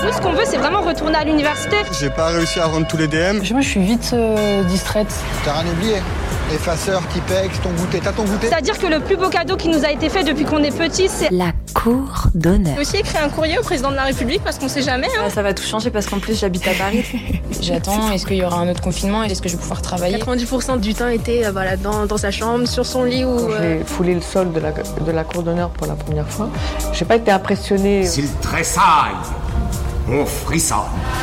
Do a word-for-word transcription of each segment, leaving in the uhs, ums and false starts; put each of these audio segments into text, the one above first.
Nous, ce qu'on veut, c'est vraiment retourner à l'université. J'ai pas réussi à rendre tous les D M. Moi, je suis vite euh, distraite. T'as rien oublié? Effaceur, Tipex, ton goûter. T'as ton goûter? C'est-à-dire que le plus beau cadeau qui nous a été fait depuis qu'on est petit, c'est la cour d'honneur. J'ai aussi écrit un courrier au président de la République parce qu'on sait jamais. Hein. Ça va tout changer parce qu'en plus, j'habite à Paris. J'attends, est-ce qu'il y aura un autre confinement? Est-ce que je vais pouvoir travailler? quatre-vingt-dix pour cent du temps était euh, voilà, dans, dans sa chambre, sur son lit. Ou, euh... J'ai foulé le sol de la, de la cour d'honneur pour la première fois. J'ai pas été impressionnée. S'il tressaille, on frissonne.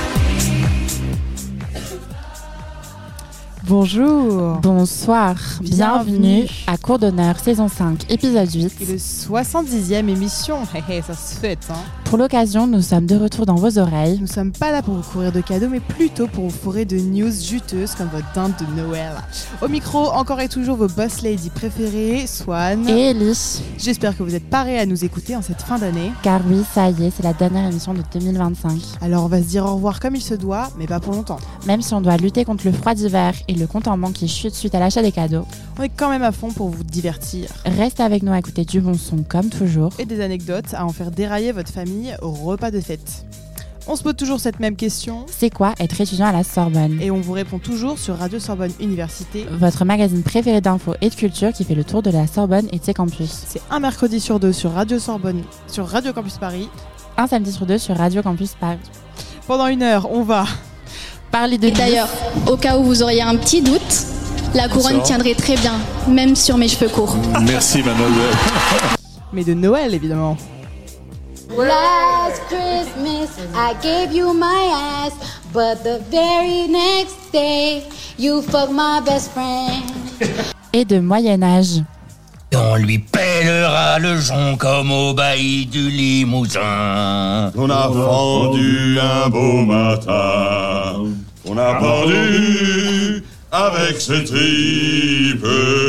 Bonjour. Bonsoir. Bienvenue, Bienvenue à Cour d'honneur, saison cinq, épisode huit. Et le soixante-dixième émission. Hé hé, ça se fête, hein. Pour l'occasion, nous sommes de retour dans vos oreilles. Nous sommes pas là pour vous courir de cadeaux, mais plutôt pour vous fourrer de news juteuses comme votre dinde de Noël. Au micro, encore et toujours vos boss ladies préférées, Swan et Ellie. J'espère que vous êtes parés à nous écouter en cette fin d'année. Car oui, ça y est, c'est la dernière émission de deux mille vingt-cinq. Alors on va se dire au revoir comme il se doit, mais pas pour longtemps. Même si on doit lutter contre le froid d'hiver et le compte en banque qui chute suite à l'achat des cadeaux, on est quand même à fond pour vous divertir. Restez avec nous à écouter du bon son comme toujours. Et des anecdotes à en faire dérailler votre famille au repas de fête. On se pose toujours cette même question. C'est quoi être étudiant à la Sorbonne? Et on vous répond toujours sur Radio Sorbonne Université, votre magazine préféré d'infos et de culture qui fait le tour de la Sorbonne et de ses campus. C'est un mercredi sur deux sur Radio Sorbonne, sur Radio Campus Paris. Un samedi sur deux sur Radio Campus Paris. Pendant une heure, on va parler de... Et d'ailleurs, au cas où vous auriez un petit doute, la couronne tiendrait très bien, même sur mes cheveux courts. Merci mademoiselle. Mais de Noël, évidemment. Last Christmas, I gave you my ass, but the very next day, you fucked my best friend. Et de Moyen-Âge. On lui pèlera le jonc comme au bailli du Limousin. On a fendu un beau matin, on a pendu avec ses tripes.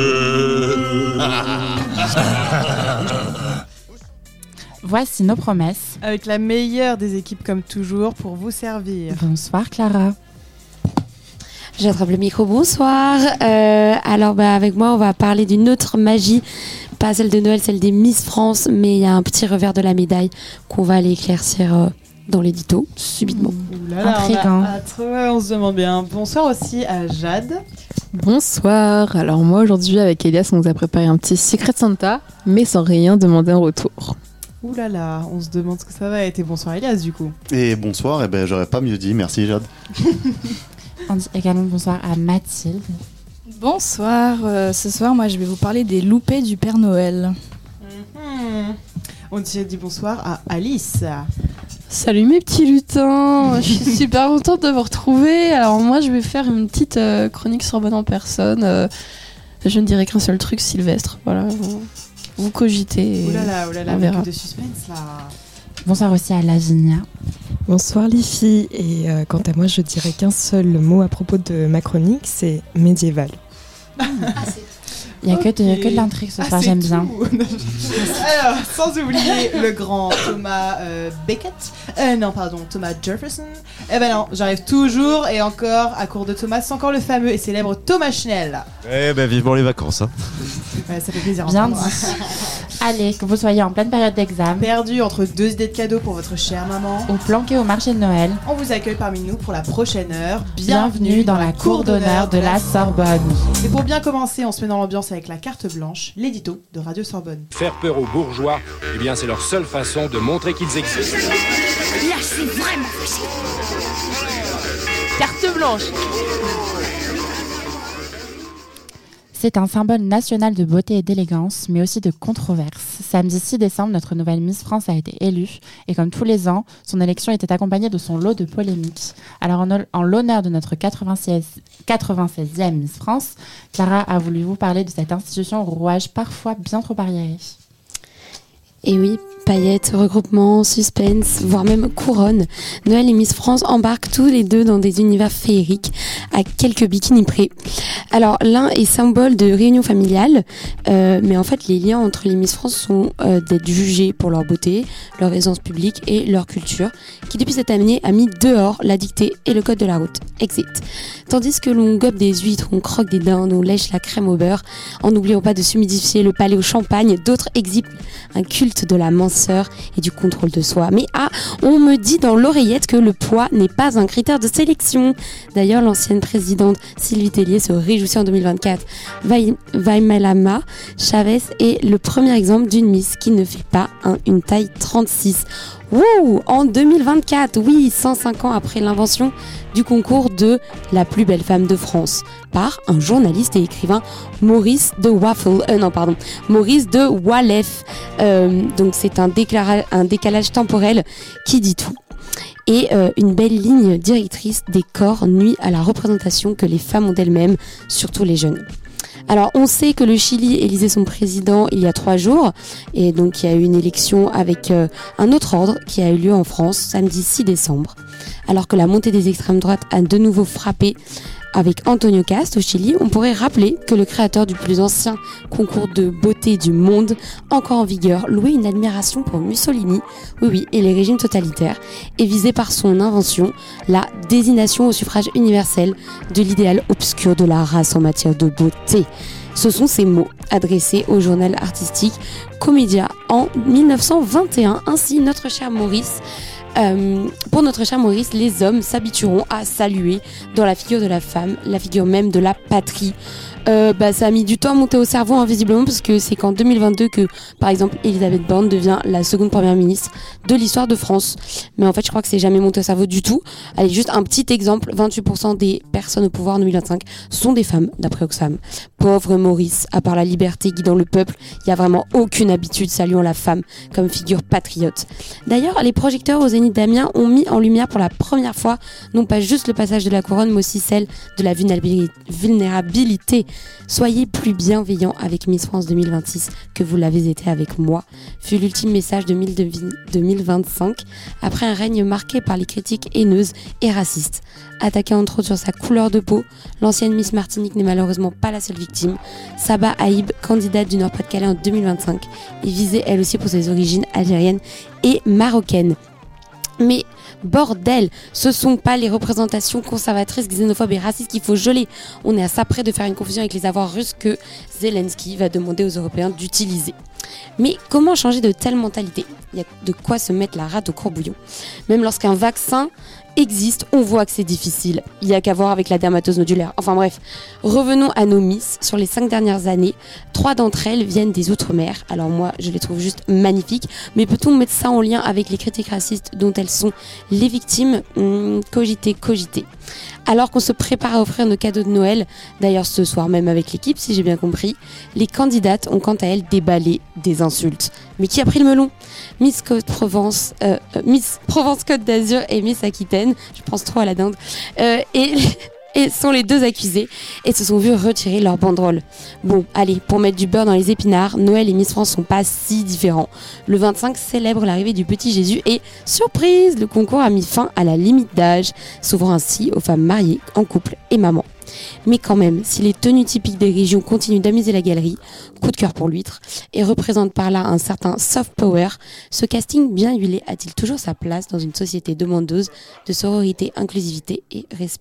Voici nos promesses. Avec la meilleure des équipes comme toujours pour vous servir. Bonsoir Clara. J'attrape le micro, bonsoir. Euh, alors bah, avec moi on va parler d'une autre magie, pas celle de Noël, celle des Miss France, mais il y a un petit revers de la médaille qu'on va aller éclaircir euh, dans l'édito, subitement. Ouh là là, intriguant. On, a, a, on se demande bien. Bonsoir aussi à Jade. Bonsoir. Alors moi aujourd'hui avec Elias on nous a préparé un petit Secret Santa, mais sans rien demander en retour. Ouh là là, on se demande ce que ça va être. Et bonsoir Elias du coup. Et bonsoir, et ben j'aurais pas mieux dit, merci Jade. On dit également bonsoir à Mathilde. Bonsoir, euh, ce soir moi je vais vous parler des loupés du Père Noël. Mm-hmm. On dit, dit bonsoir à Alice. Salut mes petits lutins, je suis super contente de vous retrouver. Alors moi je vais faire une petite euh, chronique Sorbonne en personne. Euh, je ne dirai qu'un seul truc, Sylvestre. Voilà, vous, vous cogitez. Ouh là là, ouh là là, on verra. de suspense là. Bonsoir aussi à Lavinia. Bonsoir les filles, et euh, quant à moi je dirais qu'un seul mot à propos de ma chronique, c'est médiéval. Ah, il n'y a okay. que, de, que de l'intrigue ce soir, ah, j'aime tout. Bien. Alors, sans oublier le grand Thomas euh, Beckett, euh, non pardon, Thomas Jefferson. Eh ben non, j'arrive toujours et encore à court de Thomas, c'est encore le fameux et célèbre Thomas Schnell. Eh ben vivement les vacances. Hein. Ouais, ça fait plaisir. Bien dit. Allez, que vous soyez en pleine période d'examen, perdu entre deux idées de cadeaux pour votre chère maman, ou planqué au marché de Noël, on vous accueille parmi nous pour la prochaine heure. Bienvenue, Bienvenue dans, dans la cour d'honneur de la Sorbonne. Et pour bien commencer, on se met dans l'ambiance avec la carte blanche, l'édito de Radio Sorbonne. Faire peur aux bourgeois, eh bien c'est leur seule façon de montrer qu'ils existent. Là c'est vraiment facile. Carte blanche. C'est un symbole national de beauté et d'élégance, mais aussi de controverse. Samedi six décembre, notre nouvelle Miss France a été élue, et comme tous les ans, son élection était accompagnée de son lot de polémiques. Alors en, en l'honneur de notre quatre-vingt-seizième Miss France, Clara a voulu vous parler de cette institution au rouage parfois bien trop arriéré. Et oui, paillettes, regroupements, suspense, voire même couronne. Noël et Miss France embarquent tous les deux dans des univers féeriques, à quelques bikinis près. Alors, l'un est symbole de réunion familiale, euh, mais en fait, les liens entre les Miss France sont euh, d'être jugées pour leur beauté, leur aisance publique et leur culture, qui depuis cette année a mis dehors la dictée et le code de la route. Exit. Tandis que l'on gobe des huîtres, on croque des dindes, on lèche la crème au beurre, en n'oubliant pas de s'humidifier le palais au champagne, d'autres exhibent un culte de la mancette minceur et du contrôle de soi. Mais ah, on me dit dans l'oreillette que le poids n'est pas un critère de sélection. D'ailleurs, l'ancienne présidente Sylvie Tellier se réjouissait en deux mille vingt-quatre. Vaimalama Chavez est le premier exemple d'une Miss qui ne fait pas un, une taille trente-six. Wouh, en deux mille vingt-quatre, oui, cent cinq ans après l'invention du concours de la plus belle femme de France par un journaliste et écrivain Maurice de Waffle, euh, non pardon, Maurice de Walef. Euh, donc c'est un, déclara- un décalage temporel qui dit tout. Et euh, une belle ligne directrice des corps nuit à la représentation que les femmes ont d'elles-mêmes, surtout les jeunes. Alors, on sait que le Chili élisait son président il y a trois jours, et donc il y a eu une élection avec euh, un autre ordre qui a eu lieu en France samedi six décembre. Alors que la montée des extrêmes droites a de nouveau frappé avec Antonio Cast au Chili, on pourrait rappeler que le créateur du plus ancien concours de beauté du monde, encore en vigueur, louait une admiration pour Mussolini, oui oui, et les régimes totalitaires, et visait par son invention la désignation au suffrage universel de l'idéal obscur de la race en matière de beauté. Ce sont ces mots adressés au journal artistique Comédia en dix-neuf cent vingt et un. Ainsi, notre cher Maurice Euh, pour notre cher Maurice, les hommes s'habitueront à saluer dans la figure de la femme, la figure même de la patrie. Euh, bah, ça a mis du temps à monter au cerveau, hein, visiblement, parce que c'est qu'en deux mille vingt-deux que, par exemple, Elisabeth Borne devient la seconde première ministre de l'histoire de France. Mais en fait, je crois que c'est jamais monté au cerveau du tout. Allez, juste un petit exemple, vingt-huit pour cent des personnes au pouvoir en deux mille vingt-cinq sont des femmes, d'après Oxfam. Pauvre Maurice, à part la liberté guidant le peuple, il y a vraiment aucune habitude saluant la femme comme figure patriote. D'ailleurs, les projecteurs au Zénith d'Amiens ont mis en lumière pour la première fois, non pas juste le passage de la couronne, mais aussi celle de la vulnérabilité. Soyez plus bienveillants avec Miss France deux mille vingt-six que vous l'avez été avec moi, fut l'ultime message de deux mille vingt-cinq, après un règne marqué par les critiques haineuses et racistes. Attaquée entre autres sur sa couleur de peau, l'ancienne Miss Martinique n'est malheureusement pas la seule victime. Saba Haïb, candidate du Nord-Pas-de-Calais en deux mille vingt-cinq, est visée elle aussi pour ses origines algériennes et marocaines. Mais bordel, ce sont pas les représentations conservatrices, xénophobes et racistes qu'il faut geler. On est à ça près de faire une confusion avec les avoirs russes que Zelensky va demander aux Européens d'utiliser. Mais comment changer de telle mentalité ? Il y a de quoi se mettre la rate au courbouillon. Même lorsqu'un vaccin existe, on voit que c'est difficile. Il n'y a qu'à voir avec la dermatose nodulaire. Enfin bref, revenons à nos Miss. Sur les cinq dernières années, trois d'entre elles viennent des Outre-mer. Alors moi, je les trouve juste magnifiques. Mais peut-on mettre ça en lien avec les critiques racistes dont elles sont les victimes ? hum, Cogiter, cogiter. Alors qu'on se prépare à offrir nos cadeaux de Noël, d'ailleurs ce soir même avec l'équipe si j'ai bien compris, les candidates ont quant à elles déballé des insultes. Mais qui a pris le melon ? Miss Côte Provence, euh, Miss Provence Côte d'Azur et Miss Aquitaine, je pense trop à la dinde, euh, et... et sont les deux accusés et se sont vus retirer leur banderole. Bon, allez, pour mettre du beurre dans les épinards, Noël et Miss France sont pas si différents. Le vingt-cinq célèbre l'arrivée du petit Jésus et, surprise, le concours a mis fin à la limite d'âge, s'ouvrant ainsi aux femmes mariées, en couple et mamans. Mais quand même, si les tenues typiques des régions continuent d'amuser la galerie, coup de cœur pour l'huître, et représentent par là un certain soft power, ce casting bien huilé a-t-il toujours sa place dans une société demandeuse de sororité, inclusivité et respect ?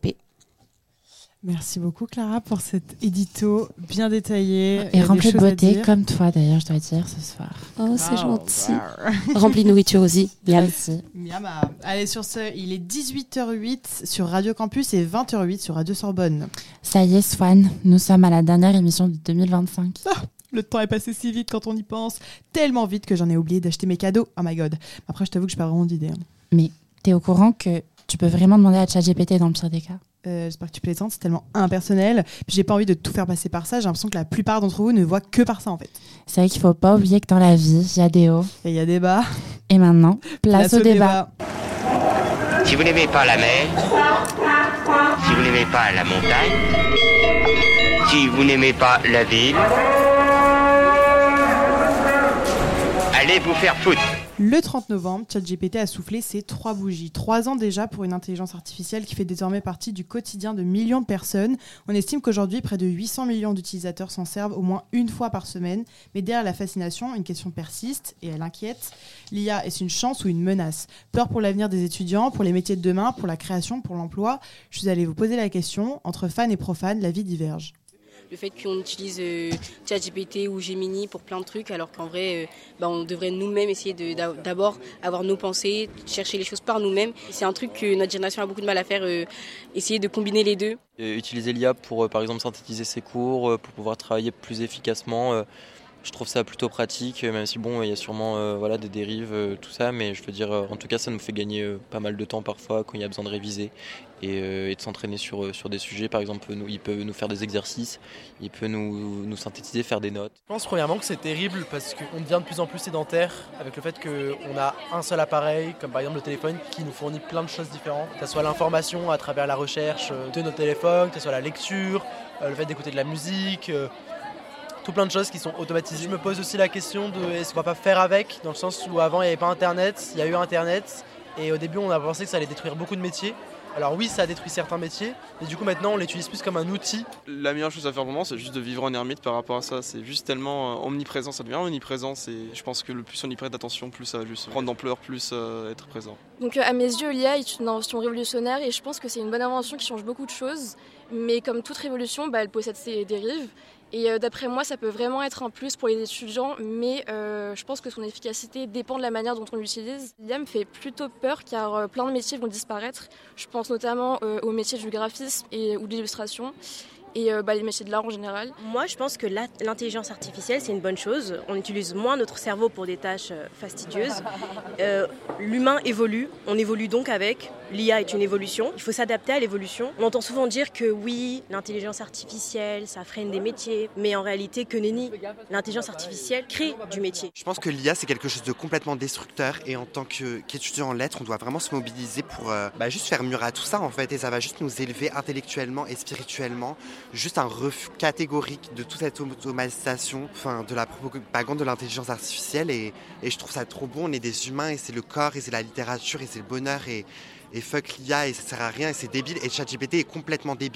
Merci beaucoup Clara pour cet édito bien détaillé. Et rempli de beauté comme toi d'ailleurs, je dois dire, ce soir. Oh, c'est wow, gentil. Wow. Rempli de nourriture aussi. Miam. Miam. Allez, sur ce, il est dix-huit heures huit sur Radio Campus et vingt heures huit sur Radio Sorbonne. Ça y est, Swan, nous sommes à la dernière émission de deux mille vingt-cinq. Ah, le temps est passé si vite quand on y pense. Tellement vite que j'en ai oublié d'acheter mes cadeaux. Oh my god. Après, je t'avoue que je n'ai pas vraiment d'idée. Hein. Mais t'es au courant que tu peux vraiment demander à ChatGPT dans le pire des cas ? Euh, j'espère que tu plaisantes, c'est tellement impersonnel. Puis j'ai pas envie de tout faire passer par ça. J'ai l'impression que la plupart d'entre vous ne voient que par ça en fait. C'est vrai qu'il faut pas oublier que dans la vie, il y a des hauts. Et il y a des bas. Et maintenant, place, place au, au débat. débat. Si vous n'aimez pas la mer, si vous n'aimez pas la montagne, si vous n'aimez pas la ville, allez vous faire foutre. Le trente novembre, ChatGPT a soufflé ses trois bougies. Trois ans déjà pour une intelligence artificielle qui fait désormais partie du quotidien de millions de personnes. On estime qu'aujourd'hui, près de huit cents millions d'utilisateurs s'en servent au moins une fois par semaine. Mais derrière la fascination, une question persiste et elle inquiète. L'I A, est-ce une chance ou une menace ? Peur pour l'avenir des étudiants, pour les métiers de demain, pour la création, pour l'emploi ? Je suis allée vous poser la question. Entre fans et profanes, la vie diverge. le fait qu'on utilise euh, ChatGPT ou Gemini pour plein de trucs, alors qu'en vrai, euh, bah, on devrait nous-mêmes essayer de, d'abord avoir nos pensées, chercher les choses par nous-mêmes. C'est un truc que notre génération a beaucoup de mal à faire, euh, essayer de combiner les deux. Et utiliser l'I A pour, euh, par exemple, synthétiser ses cours, euh, pour pouvoir travailler plus efficacement. Euh, Je trouve ça plutôt pratique, même si bon, il y a sûrement euh, voilà, des dérives, euh, tout ça, mais je veux dire, euh, en tout cas, ça nous fait gagner euh, pas mal de temps parfois quand il y a besoin de réviser et, euh, et de s'entraîner sur, euh, sur des sujets. Par exemple, nous, il peut nous faire des exercices, il peut nous, nous synthétiser, faire des notes. Je pense premièrement que c'est terrible parce qu'on devient de plus en plus sédentaire avec le fait qu'on a un seul appareil, comme par exemple le téléphone, qui nous fournit plein de choses différentes, que ce soit l'information à travers la recherche de nos téléphones, que ce soit la lecture, euh, le fait d'écouter de la musique. Euh, tout plein de choses qui sont automatisées. Je me pose aussi la question de est-ce qu'on va pas faire avec, dans le sens où avant il n'y avait pas internet, il y a eu internet et au début on a pensé que ça allait détruire beaucoup de métiers. Alors oui, ça a détruit certains métiers, mais du coup maintenant on l'utilise plus comme un outil. La meilleure chose à faire pour moi, c'est juste de vivre en ermite par rapport à ça. C'est juste tellement omniprésent, ça devient omniprésent. C'est, je pense que le plus on y prête attention, plus ça va juste prendre d'ampleur, plus euh, être présent. Donc euh, à mes yeux, l'I A est une invention révolutionnaire et je pense que c'est une bonne invention qui change beaucoup de choses. Mais comme toute révolution, bah, elle possède ses dérives. Et euh, d'après moi, ça peut vraiment être un plus pour les étudiants, mais euh, je pense que son efficacité dépend de la manière dont on l'utilise. L'I A me fait plutôt peur car euh, plein de métiers vont disparaître. Je pense notamment euh, aux métiers du graphisme et, ou de l'illustration. Et euh, bah, les métiers de l'art en général. Moi, je pense que la, l'intelligence artificielle, c'est une bonne chose. On utilise moins notre cerveau pour des tâches euh, fastidieuses. Euh, l'humain évolue, on évolue donc avec. L'I A est une évolution, il faut s'adapter à l'évolution. On entend souvent dire que oui, l'intelligence artificielle, ça freine des métiers, mais en réalité, que nenni, l'intelligence artificielle crée du métier. Je pense que l'I A, c'est quelque chose de complètement destructeur et en tant que, qu'étudiant en lettres, on doit vraiment se mobiliser pour euh, bah, juste faire mur à tout ça en fait, et ça va juste nous élever intellectuellement et spirituellement. Juste un refus catégorique de toute cette automatisation, enfin de la propagande de l'intelligence artificielle et, et je trouve ça trop bon. On est des humains et c'est le corps et c'est la littérature et c'est le bonheur et, et fuck l'I A et ça sert à rien et c'est débile et ChatGPT est complètement débile.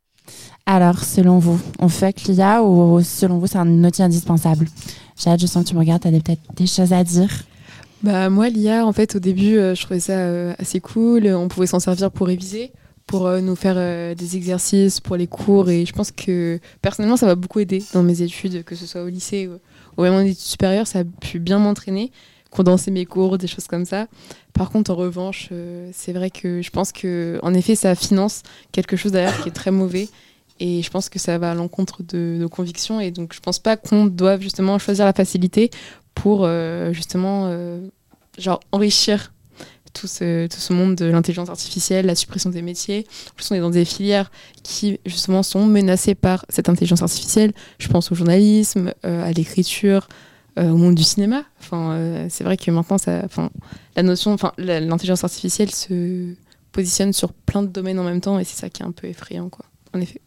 Alors, selon vous, on fuck l'I A ou selon vous c'est un outil indispensable? Jade, je sens que tu me regardes, tu as peut-être des choses à dire. Bah moi l'I A en fait au début euh, je trouvais ça euh, assez cool, on pouvait s'en servir pour réviser, pour euh, nous faire euh, des exercices pour les cours et je pense que personnellement ça m'a beaucoup aidé dans mes études, que ce soit au lycée ou, ou même en études supérieures, ça a pu bien m'entraîner, condenser mes cours, des choses comme ça. Par contre en revanche euh, c'est vrai que je pense que en effet ça finance quelque chose derrière qui est très mauvais et je pense que ça va à l'encontre de nos convictions et donc je pense pas qu'on doive justement choisir la facilité pour euh, justement euh, genre enrichir tout ce, tout ce monde de l'intelligence artificielle, la suppression des métiers. En plus, on est dans des filières qui, justement, sont menacées par cette intelligence artificielle. Je pense au journalisme, euh, à l'écriture, euh, au monde du cinéma. Enfin, euh, c'est vrai que maintenant, ça, enfin, la notion, enfin, la, l'intelligence artificielle se positionne sur plein de domaines en même temps et c'est ça qui est un peu effrayant, quoi. En effet.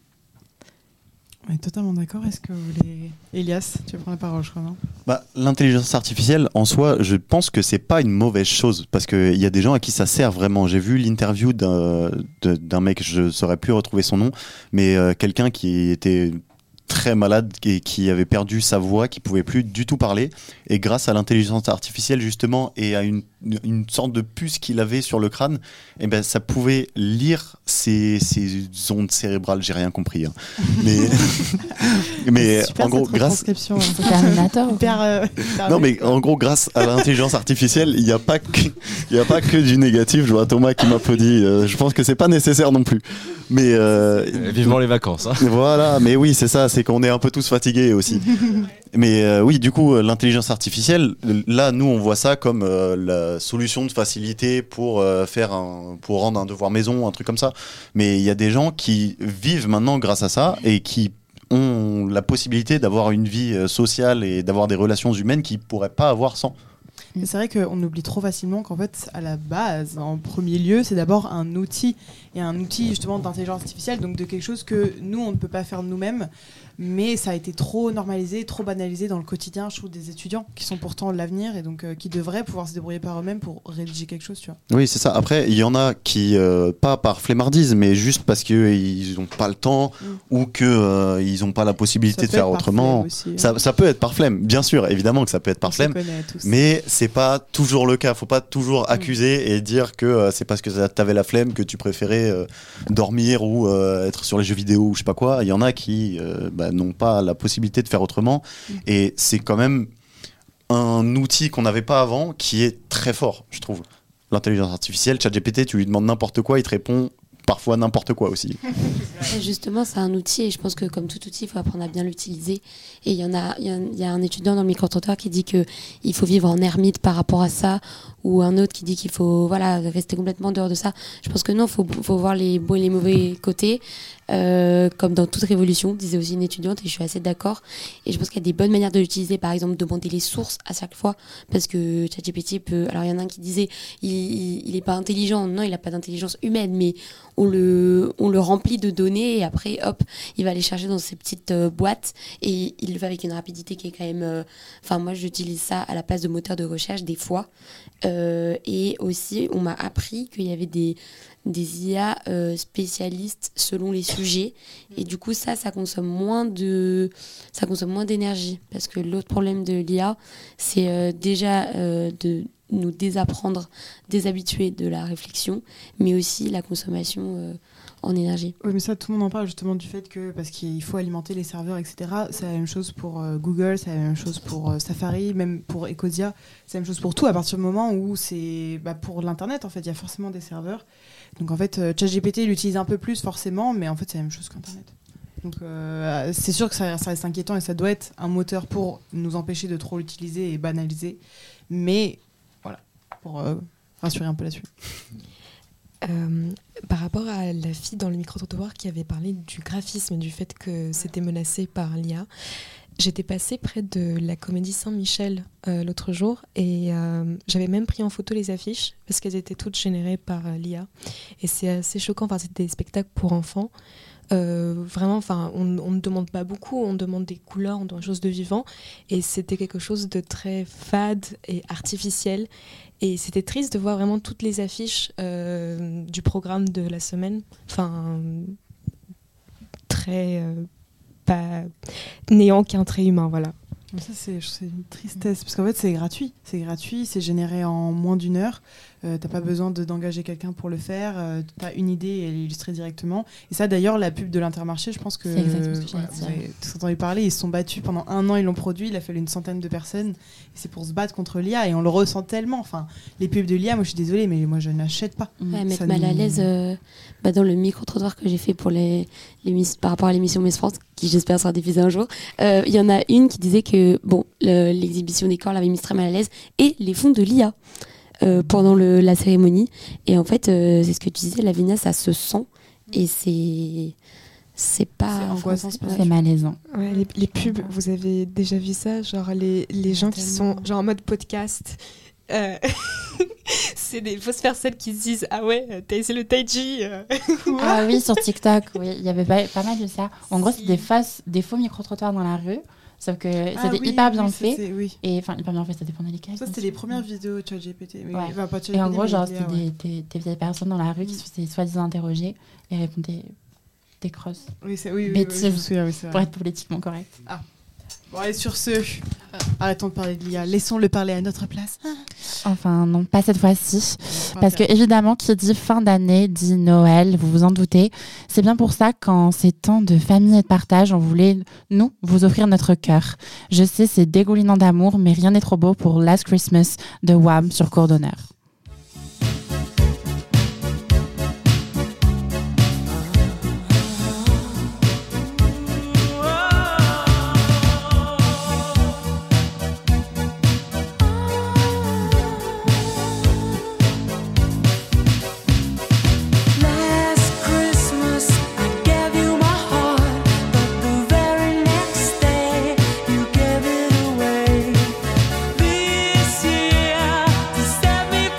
On est totalement d'accord. Est-ce que vous voulez... Elias, tu veux prendre la parole, je crois, non ? Bah, l'intelligence artificielle, en soi, je pense que c'est pas une mauvaise chose parce qu'il y a des gens à qui ça sert vraiment. J'ai vu l'interview d'un, d'un mec, je ne saurais plus retrouver son nom, mais euh, quelqu'un qui était très malade et qui avait perdu sa voix, qui pouvait plus du tout parler, et grâce à l'intelligence artificielle justement et à une, une sorte de puce qu'il avait sur le crâne, et ben ça pouvait lire ses, ses ondes cérébrales. J'ai rien compris, hein. mais mais super, en gros grâce Terminator. Hyper, euh, non mais en gros grâce à l'intelligence artificielle, il n'y a pas que il y a pas que du négatif. Je vois Thomas qui m'applaudit. Euh, je pense que c'est pas nécessaire non plus. Mais euh, vivement les vacances. Hein. Voilà, mais oui, c'est ça, c'est qu'on est un peu tous fatigués aussi. Mais euh, oui, du coup, l'intelligence artificielle, là, nous, on voit ça comme euh, la solution de facilité pour euh, faire un, pour rendre un devoir maison, un truc comme ça. Mais il y a des gens qui vivent maintenant grâce à ça et qui ont la possibilité d'avoir une vie sociale et d'avoir des relations humaines qu'ils pourraient pas avoir sans. Mais c'est vrai qu'on oublie trop facilement qu'en fait, à la base, en premier lieu, c'est d'abord un outil. Et un outil justement d'intelligence artificielle, donc de quelque chose que nous, on ne peut pas faire nous-mêmes. Mais ça a été trop normalisé, trop banalisé dans le quotidien, je trouve, des étudiants qui sont pourtant l'avenir et donc euh, qui devraient pouvoir se débrouiller par eux-mêmes pour rédiger quelque chose, tu vois. Oui, c'est ça. Après, il y en a qui, euh, pas par flemmardise, mais juste parce qu'ils n'ont pas le temps mm. ou qu'ils euh, n'ont pas la possibilité de faire autrement. Aussi, ça, hein. ça peut être par flemme, bien sûr, évidemment que ça peut être par on flemme. Mais c'est pas toujours le cas. Faut pas toujours accuser mm. et dire que euh, c'est parce que t'avais la flemme que tu préférais euh, dormir ou euh, être sur les jeux vidéo ou je sais pas quoi. Il y en a qui... Euh, bah, bah, n'ont pas la possibilité de faire autrement. Mmh. Et c'est quand même un outil qu'on n'avait pas avant qui est très fort, je trouve. L'intelligence artificielle, ChatGPT, tu lui demandes n'importe quoi, il te répond parfois n'importe quoi aussi. Et justement, c'est un outil et je pense que comme tout outil, il faut apprendre à bien l'utiliser. Et il y en a, il y, a, il y a un étudiant dans le micro-trottoir qui dit que il faut vivre en ermite par rapport à ça, ou un autre qui dit qu'il faut voilà rester complètement dehors de ça. Je pense que non, faut faut voir les bons et les mauvais côtés, euh, comme dans toute révolution, disait aussi une étudiante, et je suis assez d'accord. Et je pense qu'il y a des bonnes manières de l'utiliser, par exemple demander les sources à chaque fois, parce que ChatGPT peut. Alors il y en a un qui disait il il, il est pas intelligent, non, il a pas d'intelligence humaine, mais on le on le remplit de données et après hop, il va aller chercher dans ces petites euh, boîtes et il le fait avec une rapidité qui est quand même. Enfin euh, moi j'utilise ça à la place de moteur de recherche des fois. Euh, et aussi, on m'a appris qu'il y avait des, des I A euh, spécialistes selon les sujets. Et du coup, ça, ça consomme moins de, ça consomme moins d'énergie. Parce que l'autre problème de l'I A, c'est euh, déjà euh, de nous désapprendre, déshabituer de la réflexion, mais aussi la consommation euh, en énergie. Oui, mais ça, tout le monde en parle justement du fait que, parce qu'il faut alimenter les serveurs, et cetera. C'est la même chose pour euh, Google, c'est la même chose pour euh, Safari, même pour Ecosia. C'est la même chose pour tout, à partir du moment où c'est bah, pour l'Internet, en fait, il y a forcément des serveurs. Donc en fait, euh, ChatGPT l'utilise un peu plus forcément, mais en fait, c'est la même chose qu'Internet. Donc euh, c'est sûr que ça, ça reste inquiétant et ça doit être un moteur pour nous empêcher de trop l'utiliser et banaliser. Mais voilà, pour euh, rassurer un peu là-dessus. Euh, par rapport à la fille dans le micro-trottoir qui avait parlé du graphisme et du fait que c'était menacé par l'I A, j'étais passée près de la Comédie Saint-Michel euh, l'autre jour et euh, j'avais même pris en photo les affiches parce qu'elles étaient toutes générées par euh, l'I A. Et c'est assez choquant, enfin, c'était des spectacles pour enfants. Euh, vraiment, enfin, on, on ne demande pas beaucoup, on demande des couleurs, on demande des choses de vivant, et c'était quelque chose de très fade et artificiel. Et c'était triste de voir vraiment toutes les affiches euh, du programme de la semaine, enfin, très euh, pas néant qu'un trait humain, voilà. Ça, c'est, c'est une tristesse, parce qu'en fait, c'est gratuit. C'est gratuit, c'est généré en moins d'une heure. Euh, t'as pas besoin de, d'engager quelqu'un pour le faire. Euh, t'as une idée et elle est illustrée directement. Et ça, d'ailleurs, la pub de l'Intermarché, je pense que... C'est exactement ce que voilà, j'allais vous dire. avez tous entendu parler. Ils se sont battus pendant un an, ils l'ont produit. Il a fallu une centaine de personnes. Et c'est pour se battre contre l'I A. Et on le ressent tellement. Enfin, les pubs de l'I A, moi, je suis désolée, mais moi, je n'achète pas. Ouais, mettre Ça mal à nous- l'aise euh, bah, dans le micro-trottoir que j'ai fait pour les, les miss- par rapport à l'émission Miss France, qui j'espère sera diffusée un jour. Euh, Il y en a une qui disait que bon, le- l'exhibition des corps l'avait mise très mal à l'aise et les fonds de l'I A euh, pendant le, la cérémonie. Et en fait, euh, c'est ce que tu disais, Lavinia, ça se sent et c'est c'est pas C'est angoissant, c'est pas- C'est malaisant. Ouais, les, les pubs, vous avez déjà vu ça? Genre les, les gens qui sont genre en mode podcast. Euh, c'est des fausses personnes qui se disent ah ouais, t'as essayé le tai chi. euh. Ah oui, sur TikTok, oui, il y avait pas, pas mal de ça. En gros, c'est des, faces, des faux micro-trottoirs dans la rue, sauf que Ah c'était oui, hyper oui, bien ça, fait. c'est- oui. Et enfin, hyper bien fait, ça dépendait lesquels. Ça, c'était les premières vidéos de ChatGPT. Oui, Ouais. enfin, pas Et en ChatGPT, gros, mais genre, l'I A, c'était ouais. des, des, des vieilles personnes dans la rue qui se faisaient soi-disant interroger et répondaient des crosses. Oui, c'est- oui, oui, oui, bêtises je me souviens, oui, c'est pour vrai. être politiquement correct. Ah. Bon, allez, sur ce, arrêtons de parler de l'I A. Laissons-le parler à notre place. Enfin, non, pas cette fois-ci. Pas Parce que, bien. évidemment, qui dit fin d'année dit Noël, vous vous en doutez. C'est bien pour ça qu'en ces temps de famille et de partage, on voulait, nous, vous offrir notre cœur. Je sais, c'est dégoulinant d'amour, mais rien n'est trop beau pour Last Christmas de Wham sur Cours d'honneur. Last Christmas I gave you my heart, but the very next day you gave it away. This year to set me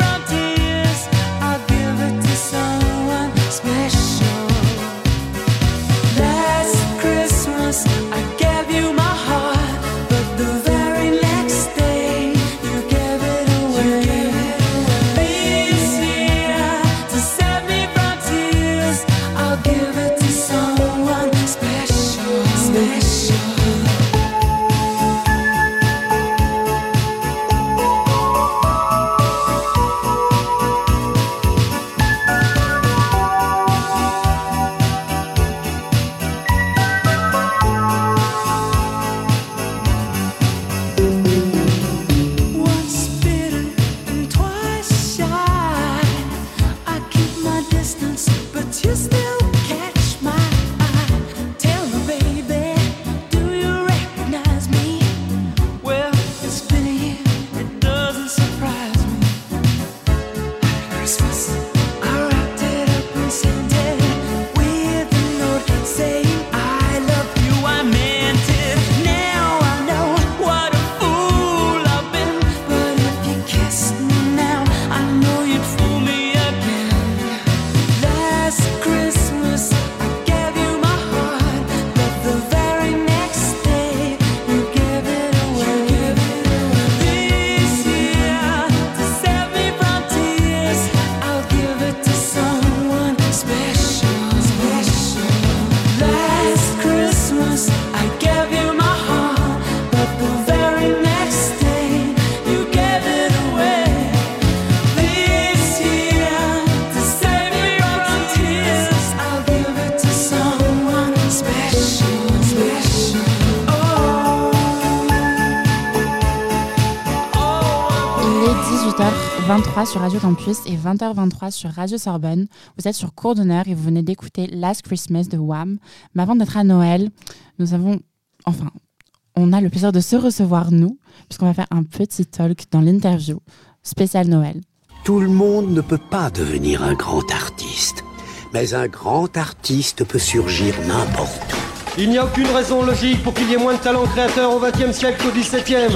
vingt-trois sur Radio Campus et vingt heures vingt-trois sur Radio Sorbonne. Vous êtes sur Cours d'honneur et vous venez d'écouter Last Christmas de Wham. Mais avant d'être à Noël, nous avons, enfin, on a le plaisir de se recevoir, nous, puisqu'on va faire un petit talk dans l'interview spécial Noël. Tout le monde ne peut pas devenir un grand artiste, mais un grand artiste peut surgir n'importe où. Il n'y a aucune raison logique pour qu'il y ait moins de talents créateurs au vingtième siècle qu'au dix-septième.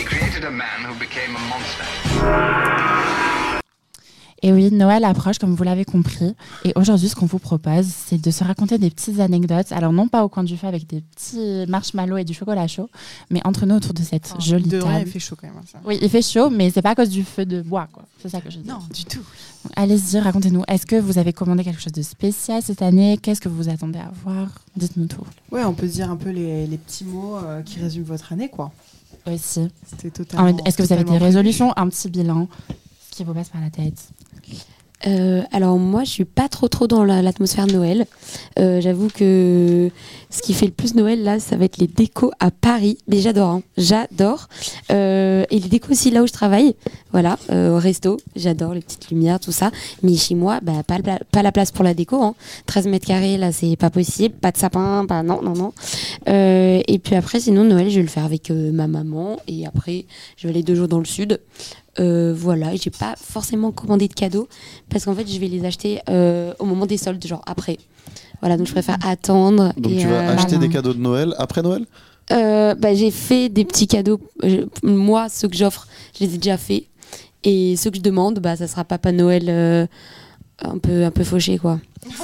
Et oui, Noël approche, comme vous l'avez compris. Et aujourd'hui, ce qu'on vous propose, c'est de se raconter des petites anecdotes. Alors, non pas au coin du feu avec des petits marshmallows et du chocolat chaud, mais entre nous autour de cette Oh, jolie de table. vrai, il fait chaud quand même, hein, ça. Oui, il fait chaud, mais c'est pas à cause du feu de bois, quoi. C'est ça que je dis. Non, du tout. Allez-y, racontez-nous. Est-ce que vous avez commandé quelque chose de spécial cette année? Qu'est-ce que vous attendez à voir? Dites-nous tout. Ouais, on peut dire un peu les, les petits mots euh, qui résument votre année, quoi. Aussi. C'était totalement. Ah, Est-ce que vous avez des totalement résolutions? Un petit bilan? Ce qui vous passe par la tête? Euh, alors moi je suis pas trop trop dans la- l'atmosphère Noël. Euh, j'avoue que ce qui fait le plus Noël là, ça va être les décos à Paris. Mais j'adore, hein. J'adore. Euh, et les décos aussi là où je travaille. Voilà, euh, au resto, j'adore les petites lumières, tout ça. Mais chez moi, bah pas, le pla- pas la place pour la déco. Hein. treize mètres carrés là, c'est pas possible. Pas de sapin, pas non non non. Euh, et puis après, sinon Noël, je vais le faire avec euh, ma maman. Et après, je vais aller deux jours dans le sud. Euh, voilà, et j'ai pas forcément commandé de cadeaux parce qu'en fait je vais les acheter euh, au moment des soldes, genre après. Voilà, donc je préfère attendre. Donc et, tu vas euh, acheter voilà. des cadeaux de Noël après Noël? Euh, bah, j'ai fait des petits cadeaux. Je- moi, ceux que j'offre, je les ai déjà faits. Et ceux que je demande, bah, ça sera Papa Noël euh, un peu, un peu fauché, quoi.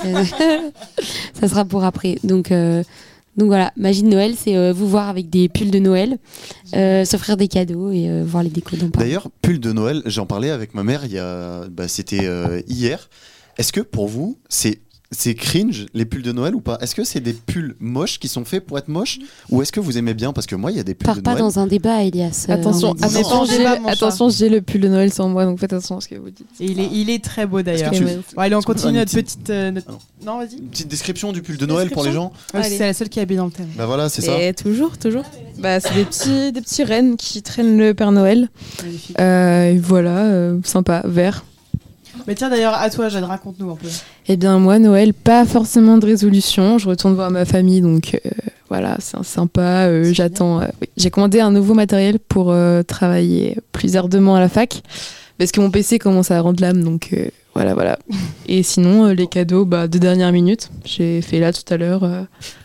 Ça sera pour après. Donc, euh, donc voilà, magie de Noël, c'est euh, vous voir avec des pulls de Noël, euh, s'offrir des cadeaux et euh, voir les décos dont parle. D'ailleurs, pull de Noël, j'en parlais avec ma mère il y a, bah, c'était euh, hier. Est-ce que pour vous, c'est c'est cringe les pulls de Noël ou pas? Est-ce que c'est des pulls moches qui sont faits pour être moches ou est-ce que vous aimez bien? Parce que moi, il y a des pulls Pars de pas Noël. dans un débat, Elias. euh, Attention, on va dire. attention, Non, j'ai, débat, mon chat. attention, j'ai le pull de Noël sans moi, donc faites attention à ce que vous dites. Et il est, il est très beau d'ailleurs. Est-ce que tu- Ouais, allez, on tu peux continue faire notre une petite. euh, notre- Non, vas-y. Une petite description du pull de Noël pour les gens? Ouais, Allez. c'est la seule qui habille dans le thème. Bah voilà, c'est ça. Et toujours, toujours. Bah, c'est des petits, des petits rennes qui traînent le Père Noël. Magnifique. Euh, et voilà, euh, sympa, vert. Mais tiens, d'ailleurs, à toi, Jade, raconte-nous un peu. Eh bien, moi, Noël, pas forcément de résolution. Je retourne voir ma famille, donc euh, voilà, c'est sympa. Euh, j'attends. euh, oui. J'ai commandé un nouveau matériel pour euh, travailler plus ardemment à la fac, parce que mon P C commence à rendre l'âme, donc euh, voilà, voilà. Et sinon, euh, les cadeaux, bah, de dernière minute. J'ai fait là tout à l'heure. euh,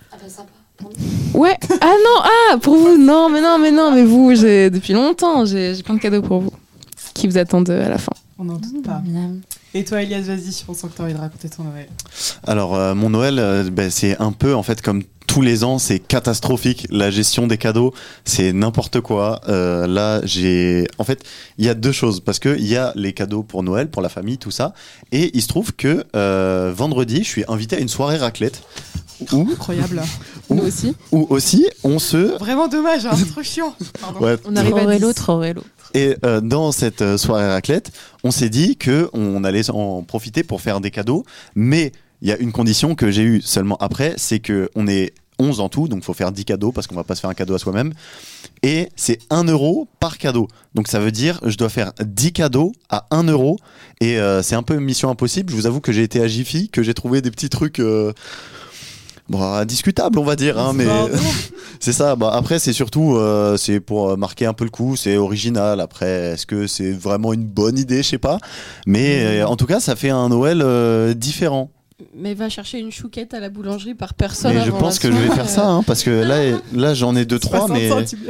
Ouais. Ah non, ah pour vous, non, mais non, mais non, mais vous, j'ai depuis longtemps, j'ai j'ai plein de cadeaux pour vous qui vous attendent à la fin. On n'en doute pas. Et toi, Elias, vas-y, on sent que tu as envie de raconter ton Noël. Alors, euh, mon Noël, euh, ben, c'est un peu, en fait, comme tous les ans, c'est catastrophique. La gestion des cadeaux, c'est n'importe quoi. Euh, là, j'ai... En fait, il y a deux choses. Parce qu'il y a les cadeaux pour Noël, pour la famille, tout ça. Et il se trouve que euh, vendredi, je suis invité à une soirée raclette. Où, Incroyable. où, Nous aussi. où aussi, on se... Vraiment dommage, hein, c'est trop chiant. Pardon. Ouais. On arrive à Trop dix. vélo, trop vélo. Et euh, dans cette euh, soirée raclette, on s'est dit que on allait en profiter pour faire des cadeaux, mais il y a une condition que j'ai eue seulement après, c'est que on est onze en tout, donc il faut faire dix cadeaux parce qu'on va pas se faire un cadeau à soi-même. Et c'est un euro par cadeau. Donc ça veut dire je dois faire dix cadeaux à un euro. Et euh, c'est un peu mission impossible. Je vous avoue que j'ai été à Jiffy, que j'ai trouvé des petits trucs... Euh, Bon, discutable, on va dire, hein, mais c'est ça. Bah, après, c'est surtout euh, c'est pour marquer un peu le coup, c'est original. Après, est-ce que c'est vraiment une bonne idée, je sais pas. Mais euh, en tout cas, ça fait un Noël euh, différent. Mais va chercher une chouquette à la boulangerie par personne. Mais je avant pense la que je vais soirée. faire ça, hein, parce que là, là, j'en ai deux trois, mais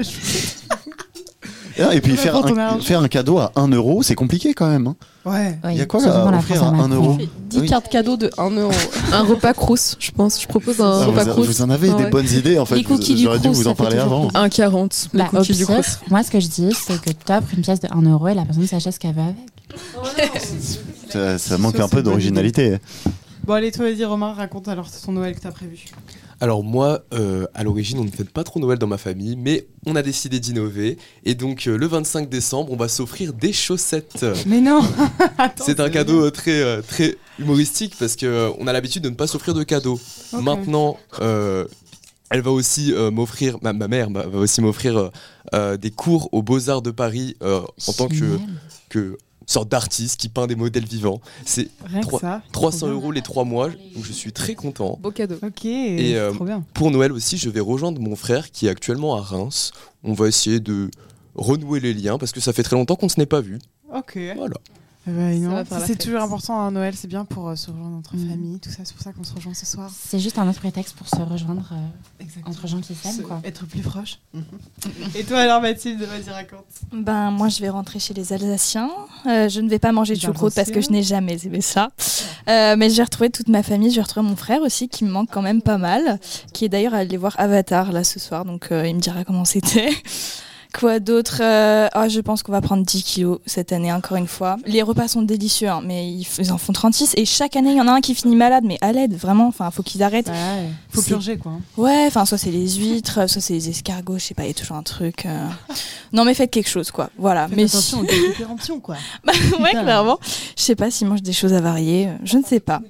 et puis faire un, faire un cadeau à un euro, c'est compliqué quand même. Hein. Ouais. Il y a quoi à offrir à un euro? dix Oui. cartes cadeaux de un euro. Un repas crous, je pense. Je propose un Ah, repas vous, crous. vous en avez Ah des ouais. bonnes idées en fait. Les cookies du J'aurais dû Crous, vous en ça fait parler toujours avant. plaisir. un quarante. Les Bah, au cookies du pire, Crous. moi, ce que je dis, c'est que tu offres une pièce de un euro et la personne s'achète ce qu'elle veut avec. Ça, ça manque Ça, un c'est peu une bonne d'originalité. Bon, allez, toi, vas-y, Romain, raconte alors ton Noël que t'as prévu. Alors moi, euh, à l'origine, on ne fête pas trop Noël dans ma famille, mais on a décidé d'innover. Et donc euh, le vingt-cinq décembre, on va s'offrir des chaussettes. Mais non. Attends, C'est un cadeau euh, très, euh, très humoristique parce qu'on a l'habitude de ne pas s'offrir de cadeaux. Ok. Maintenant, euh, elle va aussi euh, m'offrir, ma, ma mère va va aussi m'offrir euh, euh, des cours aux Beaux-Arts de Paris euh, en tant que, que sorte d'artiste qui peint des modèles vivants. C'est Rien que trois- ça, trois trop cents bien. euros les trois mois, donc je suis très content. Beau cadeau. Ok, Et c'est euh, trop bien. pour Noël aussi, je vais rejoindre mon frère qui est actuellement à Reims. On va essayer de renouer les liens parce que ça fait très longtemps qu'on ne se n'est pas vu. Ok. Voilà. Eh ben, non, va faire ça, la c'est fête. toujours important à Noël, c'est bien pour euh, se rejoindre entre Mhm. familles, tout ça, c'est pour ça qu'on se rejoint ce soir. C'est juste un autre prétexte pour se rejoindre euh, Exactement. entre gens qui s'aiment, Se- quoi. Être plus proche. Et toi alors Mathilde, vas-y raconte. Ben moi je vais rentrer chez les Alsaciens. Euh, je ne vais pas manger de Les choucroute parce que je Alsaciens. n'ai jamais aimé ça. Euh, mais je vais retrouver toute ma famille. Je vais retrouver mon frère aussi qui me manque quand même pas mal, qui est d'ailleurs allé voir Avatar là ce soir, donc euh, il me dira comment c'était. Quoi d'autre euh, ah, je pense qu'on va prendre dix kilos cette année, encore une fois. Les repas sont délicieux, hein, mais ils, f- ils en font trente-six. Et chaque année, il y en a un qui finit malade, mais à l'aide, vraiment. Enfin, faut qu'ils arrêtent. Ouais, faut C'est- purger quoi. Ouais, enfin, soit c'est les huîtres, soit c'est les escargots, je sais pas, il y a toujours un truc. euh. Non, mais faites quelque chose, quoi. Voilà. Faites mais attention aux péremptions quoi. Bah, ouais, Putain. clairement. Je sais pas s'ils mangent des choses avariées, euh, je ne sais pas.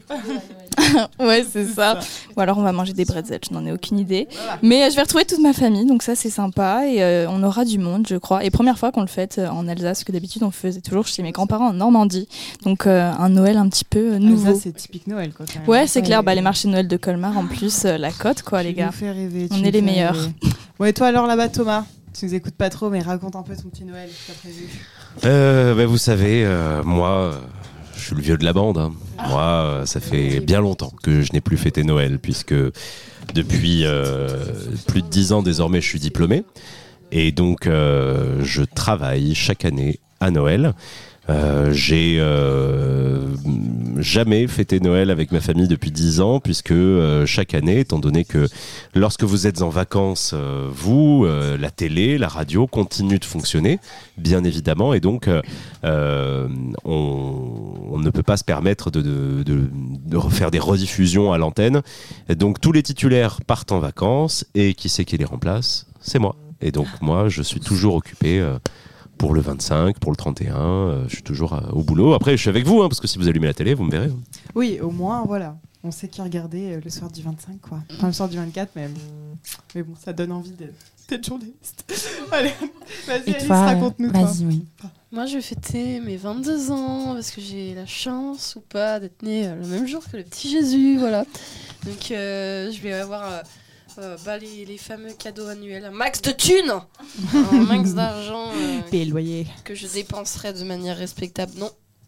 Ouais, c'est ça. Ou alors on va manger des bretzels, je n'en ai aucune idée. Mais euh, je vais retrouver toute ma famille, donc ça c'est sympa. Et euh, on aura du monde, je crois. Et première fois qu'on le fête euh, en Alsace, que d'habitude on le faisait toujours chez mes grands-parents en Normandie. Donc euh, un Noël un petit peu euh, nouveau. Ah, ça, c'est typique Noël quoi. quand même. Ouais, c'est clair. Ouais. Bah, les marchés de Noël de Colmar, en plus, euh, la côte, quoi, Tu les nous gars. fais rêver, tu On nous est les fais meilleurs. rêver. Bon et toi alors là-bas Thomas, tu nous écoutes pas trop mais raconte un peu ton petit Noël que t'as prévu. Euh, bah, vous savez, euh, moi, euh, je suis le vieux de la bande. hein. Moi, euh, ça fait bien longtemps que je n'ai plus fêté Noël, puisque depuis euh, plus de dix ans désormais, je suis diplômé. Et donc, euh, je travaille chaque année à Noël. Euh, j'ai euh, jamais fêté Noël avec ma famille depuis dix ans, puisque euh, chaque année, étant donné que lorsque vous êtes en vacances, euh, vous, euh, la télé, la radio continuent de fonctionner, bien évidemment, et donc euh, euh, on, on ne peut pas se permettre de, de, de, de refaire des rediffusions à l'antenne. Et donc tous les titulaires partent en vacances, et qui c'est qui les remplace? C'est moi. Et donc moi, je suis toujours occupé euh, pour le vingt-cinq, pour le trente et un, euh, je suis toujours euh, au boulot. Après, je suis avec vous, hein, parce que si vous allumez la télé, vous me verrez. Oui, au moins voilà, on sait qui regarder euh, le soir du vingt-cinq quoi. Enfin le soir du vingt-quatre même. Mais bon, ça donne envie de- d'être journaliste. Allez, vas-y Et Alice, toi, euh, raconte-nous toi. vas-y, oui. Moi, je vais fêter mes vingt-deux ans parce que j'ai la chance ou pas d'être née euh, le même jour que le petit Jésus, voilà. Donc, euh, je vais avoir euh, euh, bah, les, les fameux cadeaux annuels, un max de thunes, un max d'argent euh, Payer le loyer. que je dépenserai de manière respectable. Non.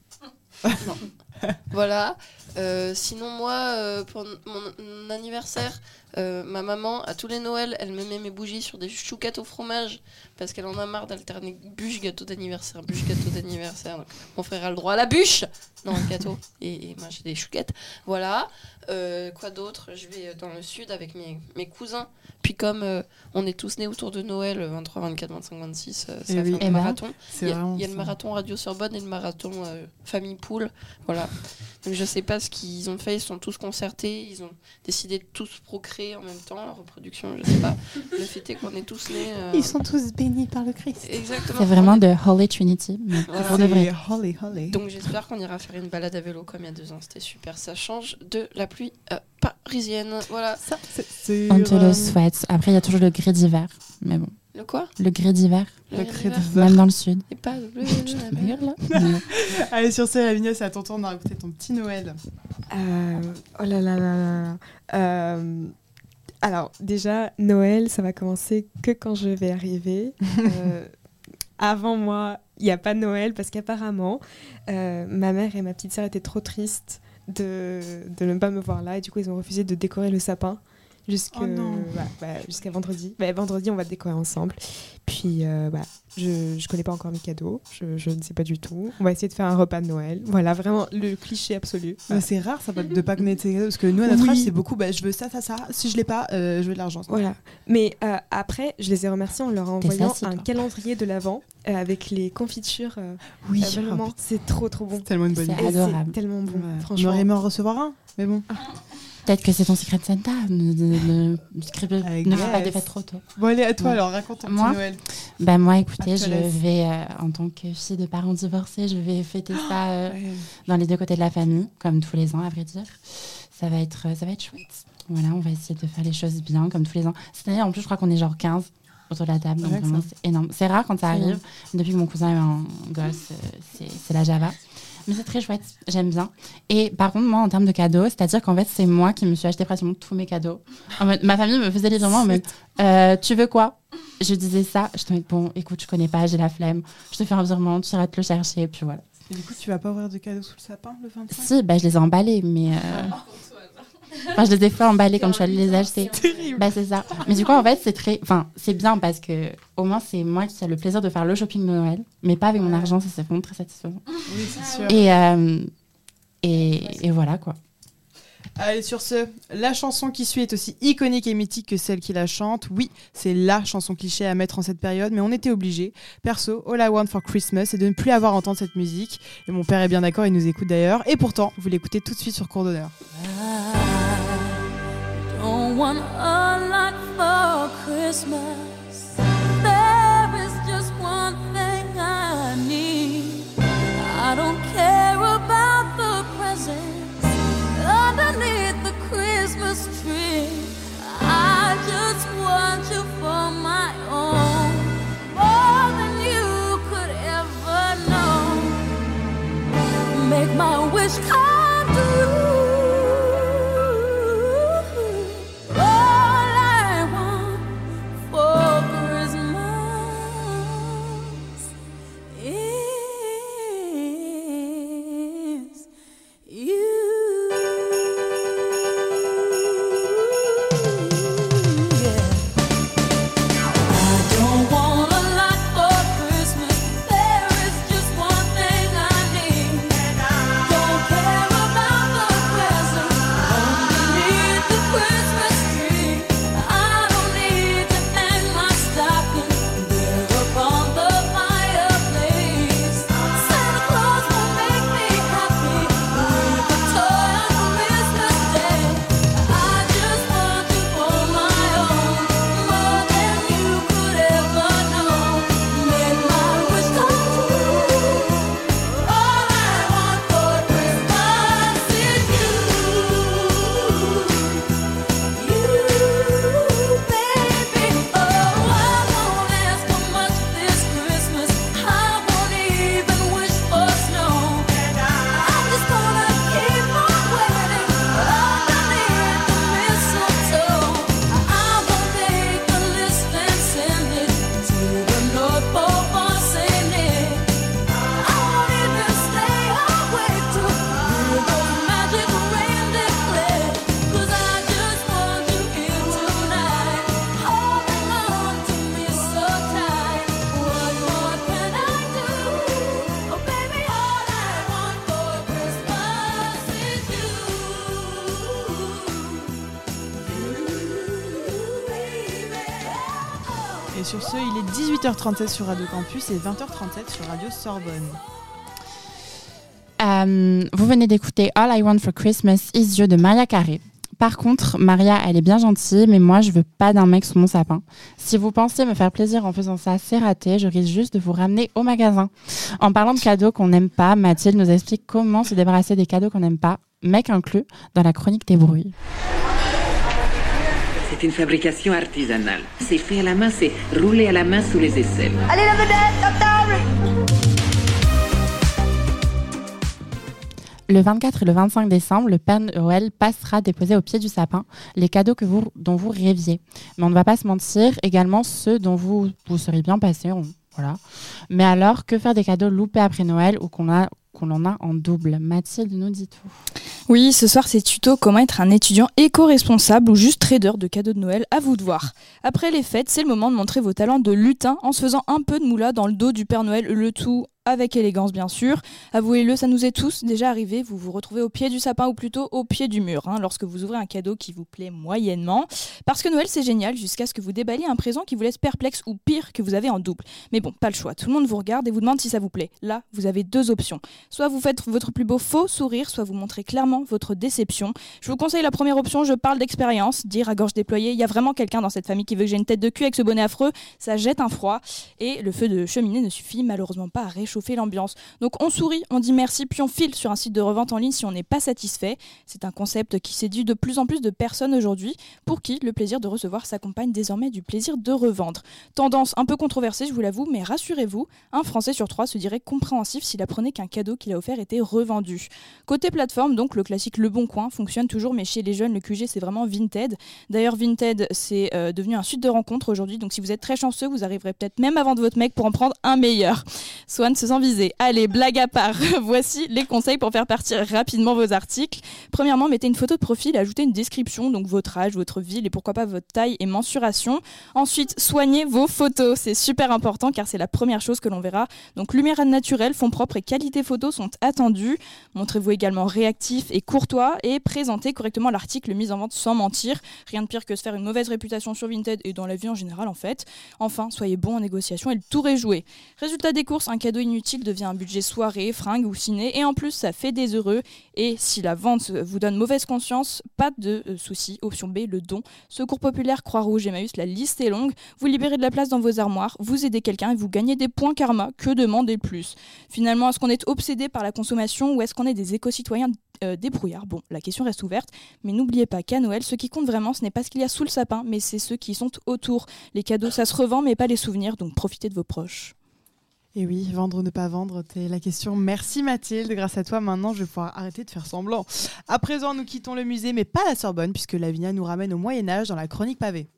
Non. Voilà. Euh, sinon, moi, euh, pour n- mon, mon anniversaire, euh, ma maman, à tous les Noëls, elle me met mes bougies sur des chouquettes au fromage parce qu'elle en a marre d'alterner bûche, gâteau d'anniversaire, bûche, gâteau d'anniversaire. Donc, mon frère a le droit à la bûche dans le gâteau. Et, et moi, j'ai des chouquettes. Voilà. Euh, quoi d'autre? Je vais dans le sud avec mes, mes cousins. Puis comme euh, on est tous nés autour de Noël, euh, vingt-trois, vingt-quatre, vingt-cinq, vingt-six, euh, ça Eh fait oui. un Eh ben, marathon. c'est Il y a, vraiment il y a le ça. marathon Radio Sorbonne et le marathon euh, Famille Poule. Voilà. Donc je sais pas ce qu'ils ont fait, ils sont tous concertés, ils ont décidé de tous procréer en même temps, la reproduction, je sais pas. Le fait est qu'on est tous nés. euh, Ils sont tous bénis par le Christ. Exactement. C'est vraiment de Holy Trinity, mais Voilà. pour de vrai. Holy, holy. Donc j'espère qu'on ira faire une balade à vélo comme il y a deux ans, c'était super. Ça change de la pluie euh, parisienne. Voilà. Ça, c'est On te le souhaite. Après, il y a toujours le gris d'hiver. Mais bon. Le quoi? Le gris d'hiver. Le gris d'hiver. Même dans le sud. Et pas le bleu. Ma gueule, là. Non. Allez, sur ce, Lavinia, c'est à ton tour de raconter ton petit Noël. Euh, oh là là là là là. Euh, alors, déjà, Noël, ça va commencer que quand je vais arriver. Euh, avant moi, il n'y a pas de Noël parce qu'apparemment, euh, ma mère et ma petite sœur étaient trop tristes de, de ne pas me voir là. Et du coup, ils ont refusé de décorer le sapin jusque, Oh non. bah, bah, jusqu'à vendredi. Bah, vendredi, on va le décorer ensemble. Puis, euh, bah, je ne connais pas encore mes cadeaux. Je, je ne sais pas du tout. On va essayer de faire un repas de Noël. Voilà, vraiment le cliché absolu. Bah, c'est rare ça de pas connaître ses cadeaux parce que nous à notre Oui. âge c'est beaucoup bah, je veux ça ça ça si je l'ai pas euh, je veux de l'argent. Voilà. Mais euh, après, je les ai remerciés en leur T'es envoyant sassy, un toi. calendrier de l'Avent euh, avec les confitures. euh, Oui, euh, vraiment, oh, c'est trop trop bon. tellement une bonne Et idée. c'est adorable. tellement bon, Ouais. On franchement. aurait aimé en recevoir un mais bon. Peut-être que c'est ton secret de Santa. Ne, ne, ne, ne fais pas des fêtes trop tôt. Bon allez à toi Ouais. alors raconte ton Moi petit Noël. Bah moi, écoutez, Ah, je je te laisse. vais, euh, en tant que fille de parents divorcés, je vais fêter ça euh, dans les deux côtés de la famille, comme tous les ans, à vrai dire. Ça va être, ça va être chouette. Voilà, on va essayer de faire les choses bien, comme tous les ans. Cette année, en plus, je crois qu'on est genre quinze. autour de la table. Donc Ouais, vraiment, ça. c'est énorme. C'est rare quand ça C'est arrive. énorme. Depuis que mon cousin est un gosse, euh, c'est, c'est la Java. Mais c'est très chouette, j'aime bien. Et par contre, moi, en termes de cadeaux, c'est-à-dire qu'en fait, c'est moi qui me suis acheté pratiquement tous mes cadeaux. En mode, ma famille me faisait les virements en mode, euh, tu veux quoi? Je disais ça, je te dis, bon, écoute, je connais pas, j'ai la flemme. Je te fais un virement, tu iras te le chercher, et puis voilà. Et du coup, tu vas pas ouvrir de cadeaux sous le sapin le vingt-cinq? Si, bah, je les ai emballés, mais. Euh... Enfin, je les ai fait emballer comme je suis allée les acheter. Bah, c'est ça. Mais du coup, en fait, c'est très. Enfin, c'est bien parce que au moins, c'est moi qui ai le plaisir de faire le shopping de Noël, mais pas avec mon argent, ça, c'est vraiment très satisfaisant. Oui, c'est sûr. Et, euh... et, et voilà, quoi. Allez, sur ce, la chanson qui suit est aussi iconique et mythique que celle qui la chante. Oui, c'est la chanson cliché à mettre en cette période, mais on était obligés. Perso, All I Want for Christmas, c'est de ne plus avoir à entendre cette musique. Et mon père est bien d'accord, il nous écoute d'ailleurs. Et pourtant, vous l'écoutez tout de suite sur Cours d'honneur. Don't want a lot for Christmas. There is just one thing I need. I don't care about the presents underneath the Christmas tree. I just want you for my own, more than you could ever know. Make my wish come true. Et sur ce, il est dix-huit heures trente-sept sur Radio Campus et vingt heures trente-sept sur Radio Sorbonne. Euh, vous venez d'écouter All I Want for Christmas Is You de Maria Carey. Par contre, Maria, elle est bien gentille, mais moi, je veux pas d'un mec sous mon sapin. Si vous pensez me faire plaisir en faisant ça, c'est raté. Je risque juste de vous ramener au magasin. En parlant de cadeaux qu'on n'aime pas, Mathilde nous explique comment se débarrasser des cadeaux qu'on n'aime pas, mec inclus, dans la chronique des bruits. C'est une fabrication artisanale. C'est fait à la main, c'est roulé à la main sous les aisselles. Allez la vedette, à table! Le vingt-quatre et le vingt-cinq décembre, le Père Noël passera déposer au pied du sapin les cadeaux que vous, dont vous rêviez. Mais on ne va pas se mentir, également ceux dont vous, vous seriez bien passé. On, voilà. Mais alors, que faire des cadeaux loupés après Noël ou qu'on a qu'on en a en double? Mathilde nous dit tout. Oui, ce soir c'est tuto comment être un étudiant éco-responsable ou juste trader de cadeaux de Noël, à vous de voir. Après les fêtes, c'est le moment de montrer vos talents de lutin en se faisant un peu de moula dans le dos du Père Noël, le tout avec élégance bien sûr. Avouez-le, ça nous est tous déjà arrivé, vous vous retrouvez au pied du sapin ou plutôt au pied du mur, hein, lorsque vous ouvrez un cadeau qui vous plaît moyennement. Parce que Noël c'est génial jusqu'à ce que vous déballiez un présent qui vous laisse perplexe ou pire que vous avez en double. Mais bon, pas le choix, tout le monde vous regarde et vous demande si ça vous plaît. Là, vous avez deux options. Soit vous faites votre plus beau faux sourire, soit vous montrez clairement votre déception. Je vous conseille la première option, je parle d'expérience, dire à gorge déployée, il y a vraiment quelqu'un dans cette famille qui veut que j'ai une tête de cul avec ce bonnet affreux, ça jette un froid et le feu de cheminée ne suffit malheureusement pas à réchauffer réchauffer l'ambiance. Donc on sourit, on dit merci, puis on file sur un site de revente en ligne si on n'est pas satisfait. C'est un concept qui séduit de plus en plus de personnes aujourd'hui, pour qui le plaisir de recevoir s'accompagne désormais du plaisir de revendre. Tendance un peu controversée, je vous l'avoue, mais rassurez-vous, un Français sur trois se dirait compréhensif s'il apprenait qu'un cadeau qu'il a offert était revendu. Côté plateforme, donc le classique Le Bon Coin fonctionne toujours, mais chez les jeunes, le Q G c'est vraiment Vinted. D'ailleurs, Vinted c'est euh, devenu un site de rencontres aujourd'hui, donc si vous êtes très chanceux, vous arriverez peut-être même à vendre votre mec pour en prendre un meilleur. Swan se sent visé. Allez, blague à part, voici les conseils pour faire partir rapidement vos articles. Premièrement, mettez une photo de profil, ajoutez une description, donc votre âge, votre ville et pourquoi pas votre taille et mensuration. Ensuite, soignez vos photos, c'est super important car c'est la première chose que l'on verra. Donc lumière naturelle, fond propre et qualité photo sont attendus. Montrez-vous également réactif et courtois et présentez correctement l'article mis en vente sans mentir. Rien de pire que se faire une mauvaise réputation sur Vinted et dans la vie en général en fait. Enfin, soyez bon en négociation et le tour est joué. Résultat des courses, un cadeau inutile devient un budget soirée, fringues ou ciné et en plus ça fait des heureux. Et si la vente vous donne mauvaise conscience, pas de euh, souci. Option B, le don. Secours populaire, Croix-Rouge, Emmaüs, la liste est longue. Vous libérez de la place dans vos armoires, vous aidez quelqu'un et vous gagnez des points karma. Que demander plus ? Finalement, est-ce qu'on est obsédé par la consommation ou est-ce qu'on est des éco-citoyens euh, débrouillards ? Bon, la question reste ouverte, mais n'oubliez pas qu'à Noël, ce qui compte vraiment, ce n'est pas ce qu'il y a sous le sapin, mais c'est ceux qui sont autour. Les cadeaux, ça se revend, mais pas les souvenirs, donc profitez de vos proches. Et oui, vendre ou ne pas vendre, c'est la question. Merci Mathilde, grâce à toi maintenant je vais pouvoir arrêter de faire semblant. À présent nous quittons le musée mais pas la Sorbonne puisque Lavinia nous ramène au Moyen-Âge dans la chronique pavée.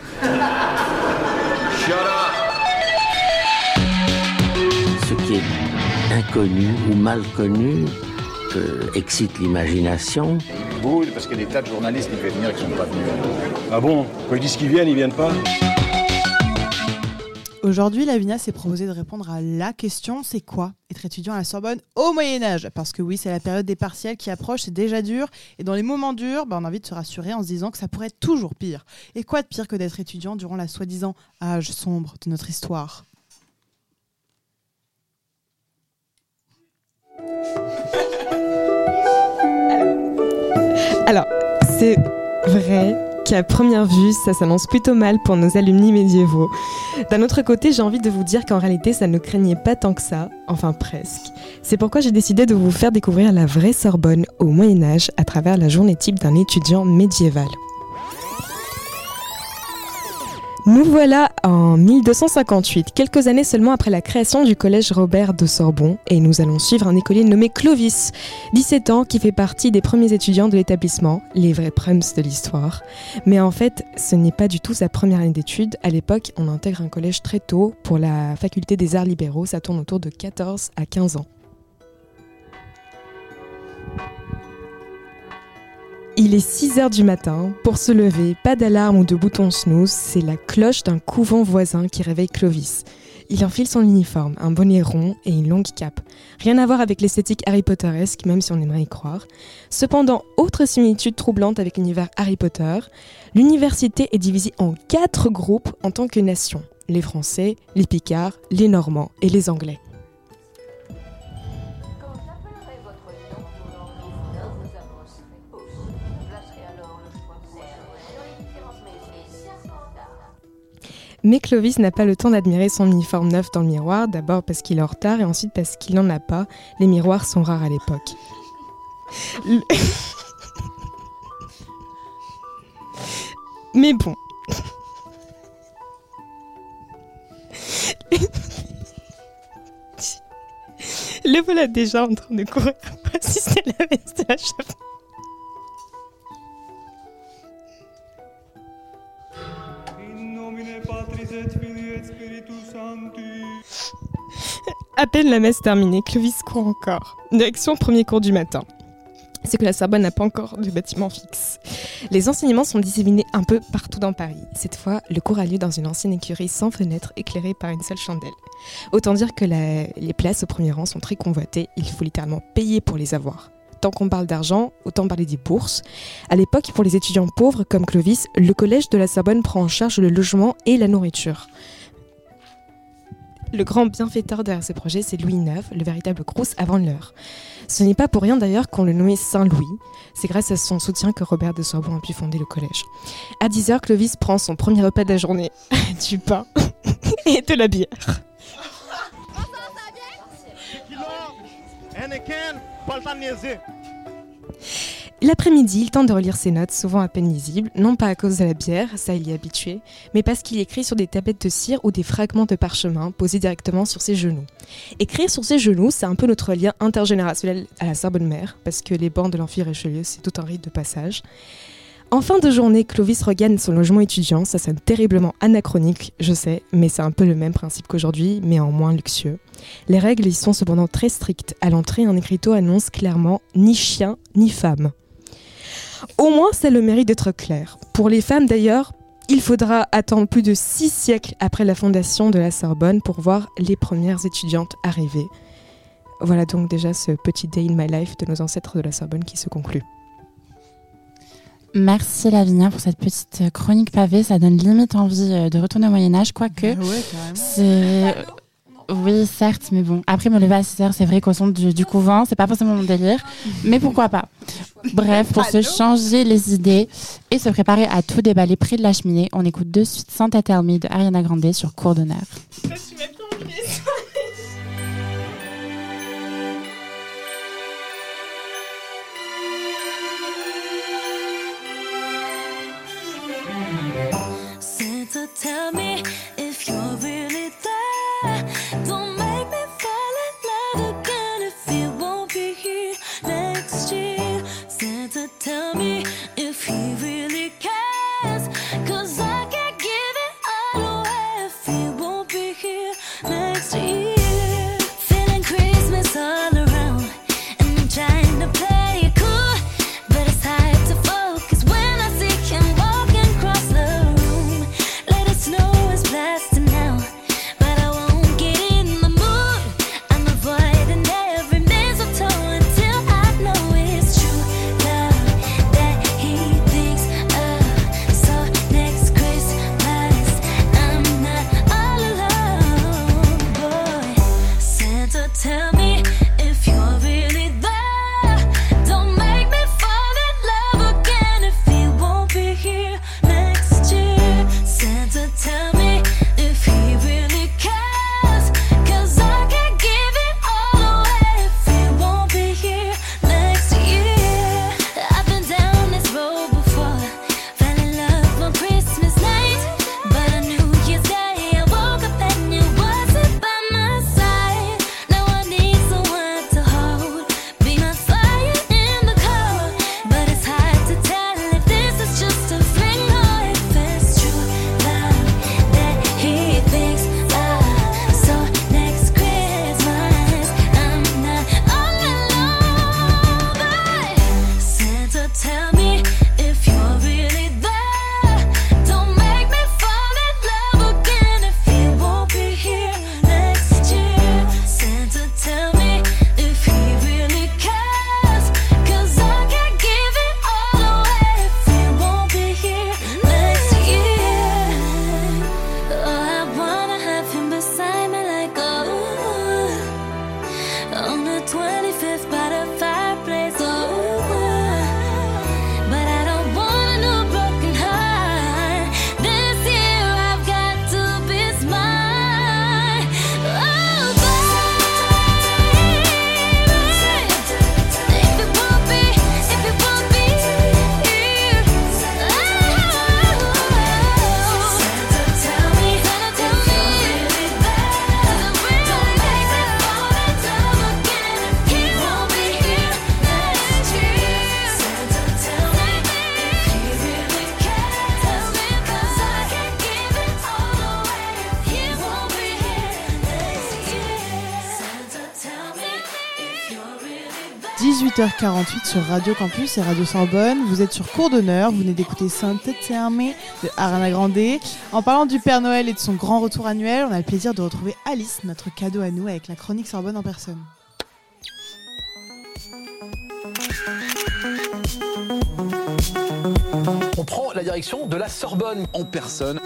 Ce qui est inconnu ou mal connu euh, excite l'imagination. Oui, parce qu'il y a des tas de journalistes qui veulent venir et qui ne sont pas venus. Ah bon ? Quand ils disent qu'ils viennent, ils viennent pas ? Aujourd'hui, Lavinia s'est proposée de répondre à la question, c'est quoi être étudiant à la Sorbonne au Moyen-Âge ? Parce que oui, c'est la période des partiels qui approche, c'est déjà dur. Et dans les moments durs, bah, on a envie de se rassurer en se disant que ça pourrait être toujours pire. Et quoi de pire que d'être étudiant durant la soi-disant âge sombre de notre histoire ? Alors, c'est vrai qu'à première vue, ça s'annonce plutôt mal pour nos alumni médiévaux. D'un autre côté, j'ai envie de vous dire qu'en réalité, ça ne craignait pas tant que ça, enfin presque. C'est pourquoi j'ai décidé de vous faire découvrir la vraie Sorbonne au Moyen-Âge à travers la journée type d'un étudiant médiéval. Nous voilà en mille deux cent cinquante-huit, quelques années seulement après la création du collège Robert de Sorbon, et nous allons suivre un écolier nommé Clovis, dix-sept ans, qui fait partie des premiers étudiants de l'établissement, les vrais prums de l'histoire. Mais en fait, ce n'est pas du tout sa première année d'études. À l'époque, on intègre un collège très tôt. Pour la faculté des arts libéraux, ça tourne autour de quatorze à quinze ans. Il est six heures du matin, pour se lever, pas d'alarme ou de bouton snooze, c'est la cloche d'un couvent voisin qui réveille Clovis. Il enfile son uniforme, un bonnet rond et une longue cape. Rien à voir avec l'esthétique Harry Potteresque, même si on aimerait y croire. Cependant, autre similitude troublante avec l'univers Harry Potter, l'université est divisée en quatre groupes en tant que nation. Les Français, les Picards, les Normands et les Anglais. Mais Clovis n'a pas le temps d'admirer son uniforme neuf dans le miroir, d'abord parce qu'il est en retard et ensuite parce qu'il n'en a pas. Les miroirs sont rares à l'époque. Le... Mais bon. Le voilà déjà en train de courir pour assister à la messe de la chapelle. À peine la messe terminée, Clovis court encore. Direction premier cours du matin. C'est que la Sorbonne n'a pas encore de bâtiment fixe. Les enseignements sont disséminés un peu partout dans Paris. Cette fois, le cours a lieu dans une ancienne écurie sans fenêtre, éclairée par une seule chandelle. Autant dire que la... les places au premier rang sont très convoitées, il faut littéralement payer pour les avoir. Tant qu'on parle d'argent, autant parler des bourses. À l'époque, pour les étudiants pauvres comme Clovis, le collège de la Sorbonne prend en charge le logement et la nourriture. Le grand bienfaiteur derrière ce projet, c'est Louis neuf, le véritable Crous avant l'heure. Ce n'est pas pour rien d'ailleurs qu'on le nommait Saint-Louis. C'est grâce à son soutien que Robert de Sorbon a pu fonder le collège. À dix heures, Clovis prend son premier repas de la journée. Du pain et de la bière. Henneken, pas le temps de niaiser. L'après-midi, il tente de relire ses notes, souvent à peine lisibles, non pas à cause de la bière, ça il y est habitué, mais parce qu'il écrit sur des tablettes de cire ou des fragments de parchemin posés directement sur ses genoux. Écrire sur ses genoux, c'est un peu notre lien intergénérationnel à la Sorbonne mère, parce que les bancs de l'amphi Richelieu, c'est tout un rite de passage. En fin de journée, Clovis regagne son logement étudiant, ça sonne terriblement anachronique, je sais, mais c'est un peu le même principe qu'aujourd'hui, mais en moins luxueux. Les règles y sont cependant très strictes. À l'entrée, un écriteau annonce clairement « ni chien, ni femme ». Au moins, c'est le mérite d'être clair. Pour les femmes d'ailleurs, il faudra attendre plus de six siècles après la fondation de la Sorbonne pour voir les premières étudiantes arriver. Voilà donc déjà ce petit day in my life de nos ancêtres de la Sorbonne qui se conclut. Merci Lavinia pour cette petite chronique pavée, ça donne limite envie de retourner au Moyen-Âge, quoique Ah ouais, carrément. c'est... Oui, certes, mais bon, après me lever à six heures, c'est vrai qu'au son du, du couvent, c'est pas forcément mon délire, mais pourquoi pas. Bref, pour se changer les idées et se préparer à tout déballer près de la cheminée, on écoute de suite Santa Tell Me de Ariana Grande sur Cours d'honneur. Santa, tell me if you're really there. Don't make me fall in love again if you won't be here next year. Santa, tell me if he really cares. Cause I can't give it all away if he won't be here next year. Feeling Christmas all around, and I'm trying to play it cool, but it's hard to focus when I see him walking across the room. Let it snow is blasting now, but I won't get in the mood. I'm avoiding every mistletoe until I know it's true love that he thinks of. So next Christmas I'm not all alone, boy. Santa, tell me if you're really there. Don't make me fall in love again if he won't be here next year. Santa, tell me if he really cares. Cause I can't give it all away if he won't be here next year. I've been down this road before, fell in love on Christmas night, but on New Year's Day I woke up and you wasn't by my side. Now I need someone to hold, be my fire in the cold, but it's hard to tell if this is just a fling or if it's true love that he thinks of. So next Christmas I'm not all alone, but Santa, tell me if you're really there. Don't make me fall in love again if he won't be here next year. Santa, tell me if he really cares. Cause I can't give it all away if he won't be here next year. Oh, I wanna have him beside me like oh, on the twenty-fifth by the fireplace. Oh, but I don't want a new broken heart. This year I've got to be smart. Oh, baby, if it won't be, if it won't be here, oh, Santa, tell me, Santa, tell me, really bad. Don't make me fall in love again if he won't be here next year. Santa, tell me if he really cares. Tell me 'cause I can't give it all away if he won't be here next year. Santa, tell me if you're really bad. dix-huit heures quarante-huit sur Radio Campus et Radio Sorbonne. Vous êtes sur Cours d'honneur. Vous venez d'écouter Santa Tell Me de Ariana Grande. En parlant du Père Noël et de son grand retour annuel, on a le plaisir de retrouver Alice, notre cadeau à nous, avec la chronique Sorbonne en personne. On prend la direction de la Sorbonne en personne.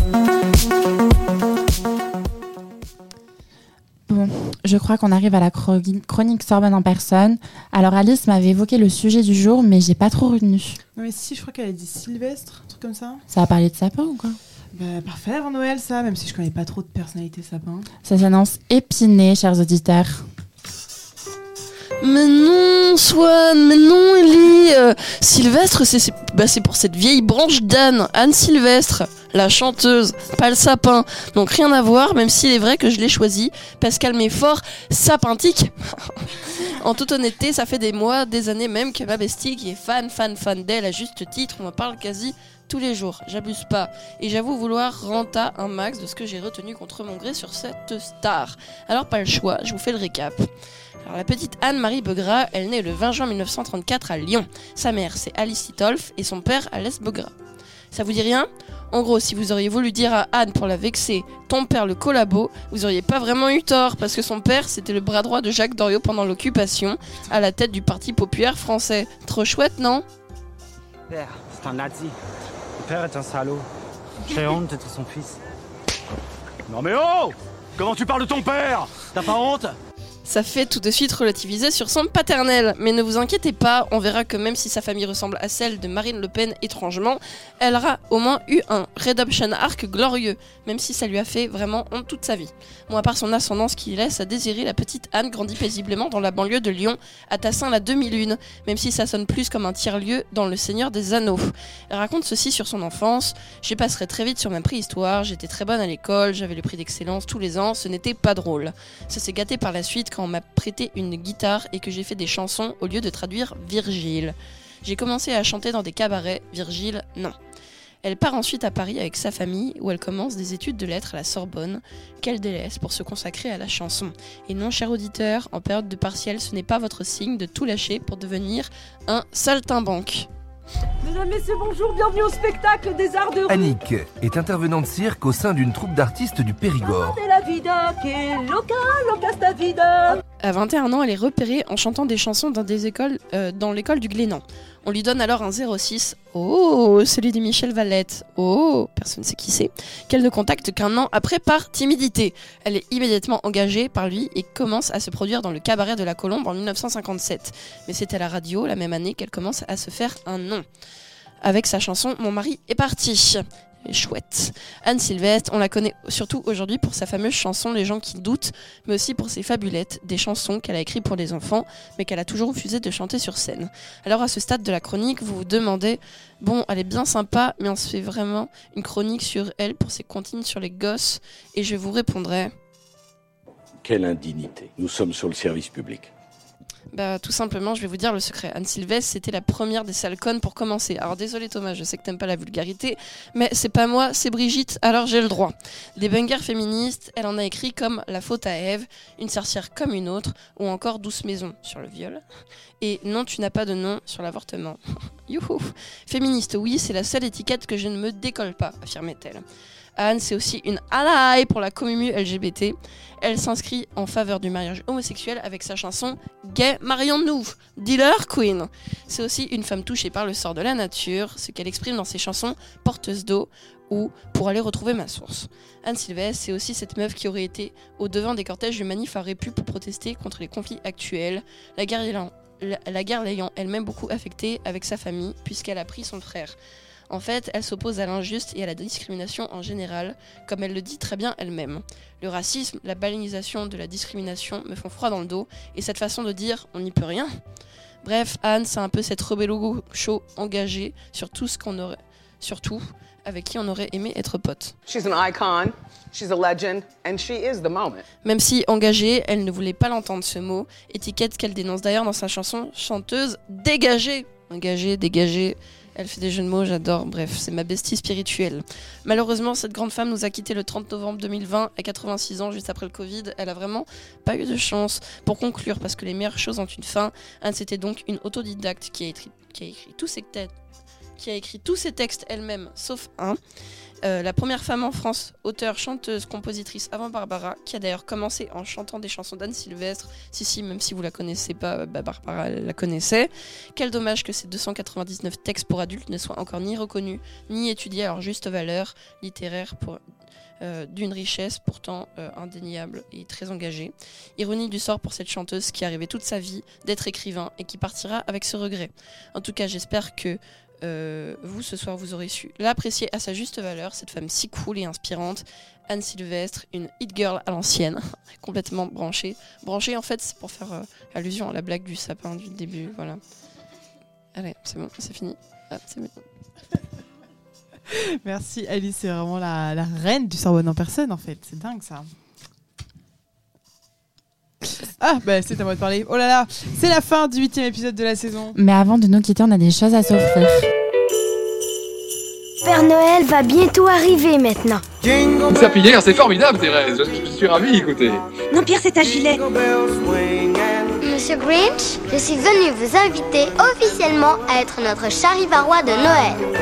Bon, je crois qu'on arrive à la chro- chronique Sorbonne en personne. Alors Alice m'avait évoqué le sujet du jour, mais j'ai pas trop retenu. Non mais si, je crois qu'elle a dit Sylvestre, un truc comme ça. Ça a parlé de sapin ou quoi? Bah, parfait avant Noël ça, même si je connais pas trop de personnalités sapin. Ça s'annonce épiné, chers auditeurs. Mais non, Swan, mais non, Ellie. Euh, Sylvestre, c'est, c'est, bah, c'est pour cette vieille branche d'Anne, Anne Sylvestre, la chanteuse, pas le sapin. Donc rien à voir, même s'il est vrai que je l'ai choisi parce qu'elle m'est fort sapintique. En toute honnêteté, ça fait des mois, des années même que ma bestie, qui est fan, fan, fan d'elle à juste titre, on en parle quasi tous les jours. J'abuse pas. Et j'avoue vouloir renta un max de ce que j'ai retenu contre mon gré sur cette star. Alors pas le choix, je vous fais le récap. Alors la petite Anne-Marie Begrat, elle naît le vingt juin mille neuf cent trente-quatre à Lyon. Sa mère c'est Alice Titolf et son père Alès Begrat. Ça vous dit rien ? En gros, si vous auriez voulu dire à Anne pour la vexer « ton père le collabo », vous auriez pas vraiment eu tort, parce que son père, c'était le bras droit de Jacques Doriot pendant l'occupation, à la tête du Parti populaire français. Trop chouette, non ? Père, c'est un nazi. Le père est un salaud. J'ai honte d'être son fils. Non mais oh ! Comment tu parles de ton père ? T'as pas honte ? Ça fait tout de suite relativiser sur son paternel. Mais ne vous inquiétez pas, on verra que même si sa famille ressemble à celle de Marine Le Pen étrangement, elle aura au moins eu un redemption arc glorieux, même si ça lui a fait vraiment honte toute sa vie. Bon, à part son ascendance qui laisse à désirer, la petite Anne grandit paisiblement dans la banlieue de Lyon, à Tassin la demi-lune, même si ça sonne plus comme un tiers-lieu dans Le Seigneur des Anneaux. Elle raconte ceci sur son enfance: je passerai très vite sur ma préhistoire, j'étais très bonne à l'école, j'avais le prix d'excellence tous les ans, ce n'était pas drôle. Ça s'est gâté par la suite quand on m'a prêté une guitare et que j'ai fait des chansons au lieu de traduire Virgile. J'ai commencé à chanter dans des cabarets, Virgile, non. Elle part ensuite à Paris avec sa famille où elle commence des études de lettres à la Sorbonne qu'elle délaisse pour se consacrer à la chanson. Et non, cher auditeur, en période de partiel, ce n'est pas votre signe de tout lâcher pour devenir un saltimbanque. Mesdames, messieurs, bonjour, bienvenue au spectacle des arts de rue. Annick est intervenante cirque au sein d'une troupe d'artistes du Périgord. La vida che loca, loca sta vida. À vingt et un ans, elle est repérée en chantant des chansons dans des écoles, euh, dans l'école du Glénan. On lui donne alors un zéro six, oh, celui de Michel Valette, oh, personne ne sait qui c'est, qu'elle ne contacte qu'un an après par timidité. Elle est immédiatement engagée par lui et commence à se produire dans le cabaret de la Colombe en dix-neuf cent cinquante-sept. Mais c'est à la radio, la même année, qu'elle commence à se faire un nom. Avec sa chanson « Mon mari est parti ». Chouette. Anne Sylvestre, on la connaît surtout aujourd'hui pour sa fameuse chanson Les gens qui doutent, mais aussi pour ses fabulettes, des chansons qu'elle a écrites pour les enfants, mais qu'elle a toujours refusé de chanter sur scène. Alors à ce stade de la chronique, vous vous demandez, bon, elle est bien sympa, mais on se fait vraiment une chronique sur elle pour ses comptines sur les gosses, et je vous répondrai... Quelle indignité. Nous sommes sur le service public. Bah tout simplement, je vais vous dire le secret. Anne Sylvestre, c'était la première des sales connes pour commencer. Alors désolé Thomas, je sais que t'aimes pas la vulgarité, mais c'est pas moi, c'est Brigitte, alors j'ai le droit. Des bangers féministes, elle en a écrit comme La faute à Ève, Une sorcière comme une autre, ou encore Douce maison sur le viol. Et Non, tu n'as pas de nom sur l'avortement. Youhou. Féministe, oui, c'est la seule étiquette que je ne me décolle pas, affirmait-elle. Anne, c'est aussi une ally pour la commu L G B T. Elle s'inscrit en faveur du mariage homosexuel avec sa chanson « Gay, marions-nous » Dealer Queen. C'est aussi une femme touchée par le sort de la nature, ce qu'elle exprime dans ses chansons « Porteuse d'eau » ou « Pour aller retrouver ma source ». Anne Sylvestre, c'est aussi cette meuf qui aurait été au devant des cortèges du Manif à Répu pour protester contre les conflits actuels, la guerre l'ayant, la, la guerre l'ayant elle-même beaucoup affectée avec sa famille, puisqu'elle a pris son frère. En fait, elle s'oppose à l'injuste et à la discrimination en général, comme elle le dit très bien elle-même. Le racisme, la banalisation de la discrimination me font froid dans le dos, et cette façon de dire « on n'y peut rien ». Bref, Anne, c'est un peu cette rebello chaud engagée sur tout ce qu'on aurait, surtout avec qui on aurait aimé être pote. She's an icon, she's a legend, and she is the moment. Même si engagée, elle ne voulait pas l'entendre ce mot, étiquette qu'elle dénonce d'ailleurs dans sa chanson « Chanteuse dégagée ». Engagée, dégagée... Elle fait des jeux de mots, j'adore. Bref, c'est ma bestie spirituelle. Malheureusement, cette grande femme nous a quittés le trente novembre deux mille vingt à quatre-vingt-six ans, juste après le Covid. Elle a vraiment pas eu de chance. Pour conclure, parce que les meilleures choses ont une fin, Anne, c'était donc une autodidacte qui a écrit, qui a écrit tous ses textes, qui a écrit tous ses textes elle-même, sauf un. Euh, la première femme en France, auteure, chanteuse, compositrice avant Barbara, qui a d'ailleurs commencé en chantant des chansons d'Anne Sylvestre. Si, si, même si vous la connaissez pas, bah Barbara elle la connaissait. Quel dommage que ces deux cent quatre-vingt-dix-neuf textes pour adultes ne soient encore ni reconnus, ni étudiés à leur juste valeur littéraire pour... euh, d'une richesse pourtant euh, indéniable et très engagée. Ironie du sort pour cette chanteuse qui a rêvé toute sa vie d'être écrivain et qui partira avec ce regret. En tout cas, j'espère que euh, vous, ce soir, vous aurez su l'apprécier à sa juste valeur, cette femme si cool et inspirante. Anne Sylvestre, une hit girl à l'ancienne, complètement branchée. Branchée, en fait, c'est pour faire euh, allusion à la blague du sapin du début, voilà. Allez, c'est bon, c'est fini. Ah, c'est bon. Merci Alice, c'est vraiment la, la reine du Sorbonne en personne en fait, c'est dingue ça. Ah bah c'est à moi de parler, oh là là, c'est la fin du huitième épisode de la saison. Mais avant de nous quitter, on a des choses à s'offrir. Père Noël va bientôt arriver maintenant. Ça fait hier, c'est formidable Thérèse, je, je suis ravi, écoutez. Non Pierre, c'est un gilet. Monsieur Grinch, je suis venu vous inviter officiellement à être notre charivarois de Noël.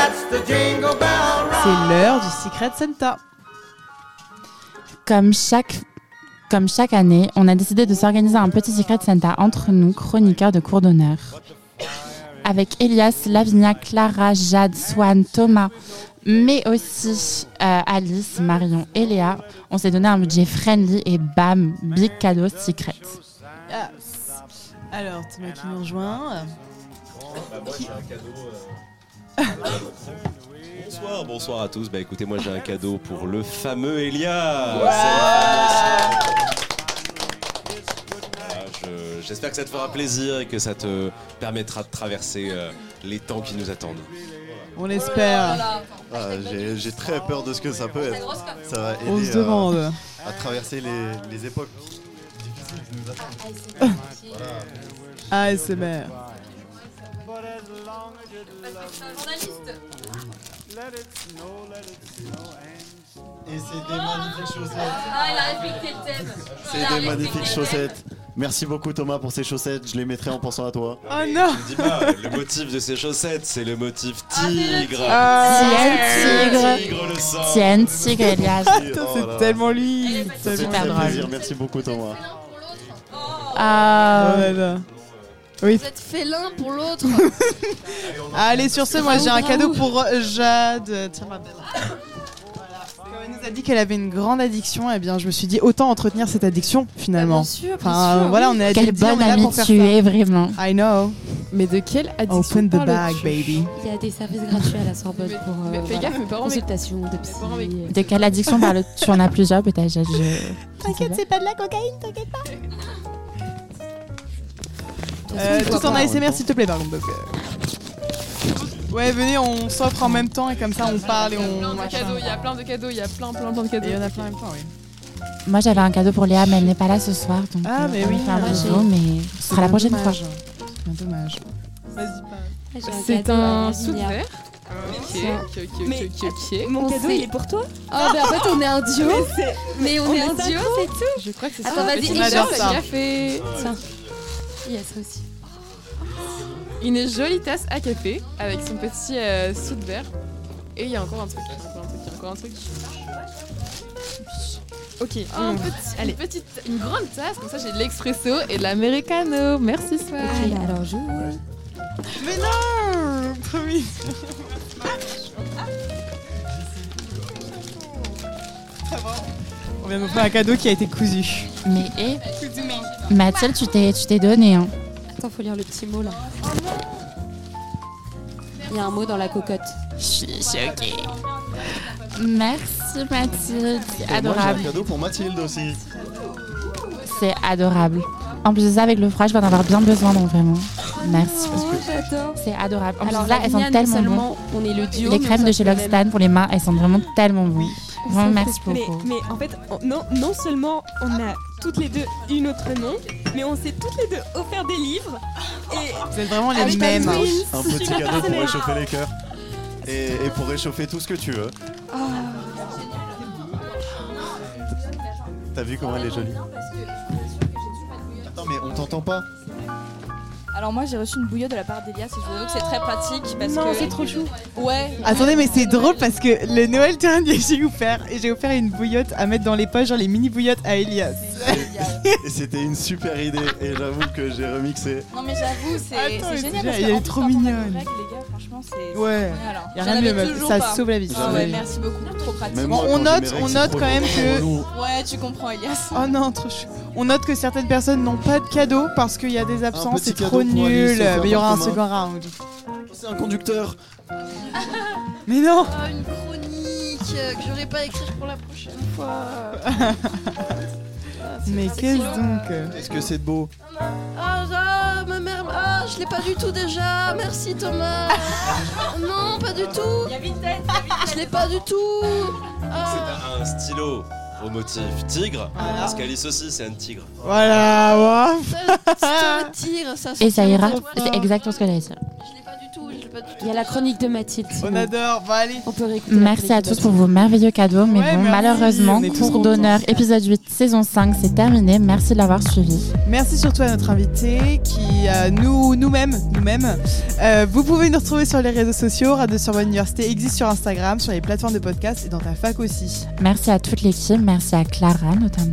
C'est l'heure du Secret Santa. Comme chaque, comme chaque année, on a décidé de s'organiser un petit Secret Santa entre nous, chroniqueurs de cours d'honneur. Avec Elias, Lavinia, Clara, Jade, Swan, Thomas, mais aussi euh, Alice, Marion et Léa, on s'est donné un budget friendly et bam, big cadeau secret. Yes. Alors, Thomas qui nous rejoint. Qui... Bonsoir, bonsoir à tous. Bah écoutez, moi j'ai un cadeau pour le fameux Elias. Ouais. Je, j'espère que ça te fera plaisir et que ça te permettra de traverser euh, les temps qui nous attendent. On espère. Ah, j'ai, j'ai très peur de ce que ça peut être. Ça va aider On se demande. euh, à traverser les, les époques difficiles qui nous attendent. A S M R. Et c'est des magnifiques chaussettes. Ah, il a respecté le thème. C'est des magnifiques chaussettes. Merci beaucoup Thomas pour ces chaussettes, je les mettrai en pensant à toi. Oh non. Je dis pas, le motif de ces chaussettes, c'est le motif tigre. Tiens, tigre. Tigre le sang. Tiens, tigre, Elias. Putain, c'est là. tellement lui. C'est tellement très drôle. plaisir, merci beaucoup Thomas. Ah. Oh là là. Oui. Vous êtes félin pour l'autre. Allez, sur ce, moi j'ai un cadeau pour Jade. Tiens ma belle. Elle nous a dit qu'elle avait une grande addiction, et eh bien je me suis dit autant entretenir cette addiction finalement. Bien sûr, bien enfin, sûr, voilà, oui. on est Quelle addictés, on bonne est là amie pour faire tu ça. es, vraiment. I know. Mais de quelle addiction Open the bag, parles-tu? baby. Il y a des services gratuits à la Sorbonne pour mais euh, fais voilà, gaffe, mes parents consultation de psy. De quelle addiction parles-tu? Tu en as plusieurs, peut-être. Je... T'inquiète, c'est pas de la cocaïne, t'inquiète pas. De toute Euh, façon, tout en on A voit S M R s'il te plaît, par contre. donc, euh. Ouais, venez, on s'offre en même temps et comme ça on parle et on. plein de machin. cadeaux, il y a plein de cadeaux, il y a plein plein plein de cadeaux. Et il y en a plein en même temps, oui. Moi, j'avais un cadeau pour Léa, mais elle n'est pas là ce soir. Donc, Ah, euh, mais on oui, lui fait un ah, bisou, j'ai- mais ce sera la prochaine fois. Dommage. C'est dommage. Vas-y, pas. C'est un soude souvenir. vert. Ok, ok, ok, Mais- ok, ok. Mon On cadeau, sait- il est pour toi. Ah, mais en fait, on est un duo. Mais, c'est- Mais on, on est est un synchro, duo. c'est tout. Je crois que c'est Attends, ça. vas-y, Mais on c'est adore le ça. café. Tiens, il y a ça aussi. Une jolie tasse à café avec son petit euh, soude vert. Et il y a encore un truc, il y a encore un truc, il y a encore un truc. Ok, un Mmh. petit, Allez. une petite, une grande tasse, comme ça j'ai de l'expresso et de l'americano. Merci Swan. Ok, alors je. Mais non, promis. On vient d'offrir un cadeau qui a été cousu. Mais, et Mathilde, tu t'es, tu t'es donné. Hein. Attends, faut lire le petit mot là. Il y a un mot dans la cocotte. Je suis choquée. Merci Mathilde, c'est Et moi j'ai adorable. un cadeau pour Mathilde aussi. C'est adorable. En plus de ça, avec le froid, je vais en avoir bien besoin, donc vraiment. Merci. Oh, j'adore. C'est adorable. En Alors plus de ça, elles sont Lavinia, non tellement seulement bonnes. on est le duo. Les mais crèmes on de chez s'appelle Lockstan pour les mains, elles sont vraiment tellement bonnes. Vraiment, merci Mais, beaucoup. mais en fait, on- non, non seulement on a toutes les deux eu notre nom, mais on s'est toutes les deux offert des livres. Et Vous êtes vraiment les avec mêmes. Twins, Un petit super cadeau pour personnel. réchauffer les cœurs. Et, et pour réchauffer tout ce que tu veux. Oh. T'as vu comment elle est jolie? Attends mais on t'entend pas. Alors moi j'ai reçu une bouillotte de la part d'Elias et je vous avoue que c'est très pratique parce Non, que c'est trop chou. Ouais. Attendez, mais c'est drôle parce que le Noël dernier j'ai offert et j'ai offert une bouillotte à mettre dans les poches, genre les mini bouillottes à Elias. Et c'était une super idée. Et j'avoue que j'ai remixé. Non mais j'avoue, c'est Attends, c'est c'est génial. génial, Parce elle qu'en est plus, trop quand on a nos mignonne. règles, les gars, franchement, c'est. Ouais. c'est génial, hein. Y a J'en rien de avais mieux, toujours ça pas. sauve la vie. Ah ça. ouais, merci beaucoup, trop pratique. Même Bon, moi, on quand note, j'ai mes règles, on c'est note trop quand même que. relou. Ouais, tu comprends, Elias. Oh non, trop chou. On note que certaines personnes n'ont pas de cadeau parce qu'il y a des absences, petit c'est cadeau trop pour Alice, nul. offert Mais il y aura par un Thomas. second round. C'est un conducteur. Mais non. Oh, une chronique euh, que j'aurais pas à écrire pour la prochaine fois. Mais qu'est-ce donc? Est-ce que c'est beau? Ah, ah, ma mère, ah, je l'ai pas du tout déjà. Merci Thomas. Non, pas du tout. Je l'ai pas du tout. Ah. C'est un stylo au motif tigre, parce qu'Alice aussi c'est un tigre. Voilà, wow. C'est un tigre, ça. Et ça ira, toi. c'est exactement ce que j'allais dire. Je l'ai pas du tout, je l'ai pas du tout. Il y a la chronique de Mathilde. On adore, bah allez. On peut réécouter. la Merci chronique à de tous Mathilde. pour vos merveilleux cadeaux, mais Ouais, bon, merci, malheureusement, on est tous cours d'honneur, épisode huit, saison cinq, c'est terminé. Merci de l'avoir suivi. Merci surtout à notre invité qui, euh, nous, nous-mêmes, nous-mêmes, euh, vous pouvez nous retrouver sur les réseaux sociaux. Radio Sorbonne Université existe sur Instagram, sur les plateformes de podcast et dans ta fac aussi. Merci à toute l'équipe, merci à Clara notamment.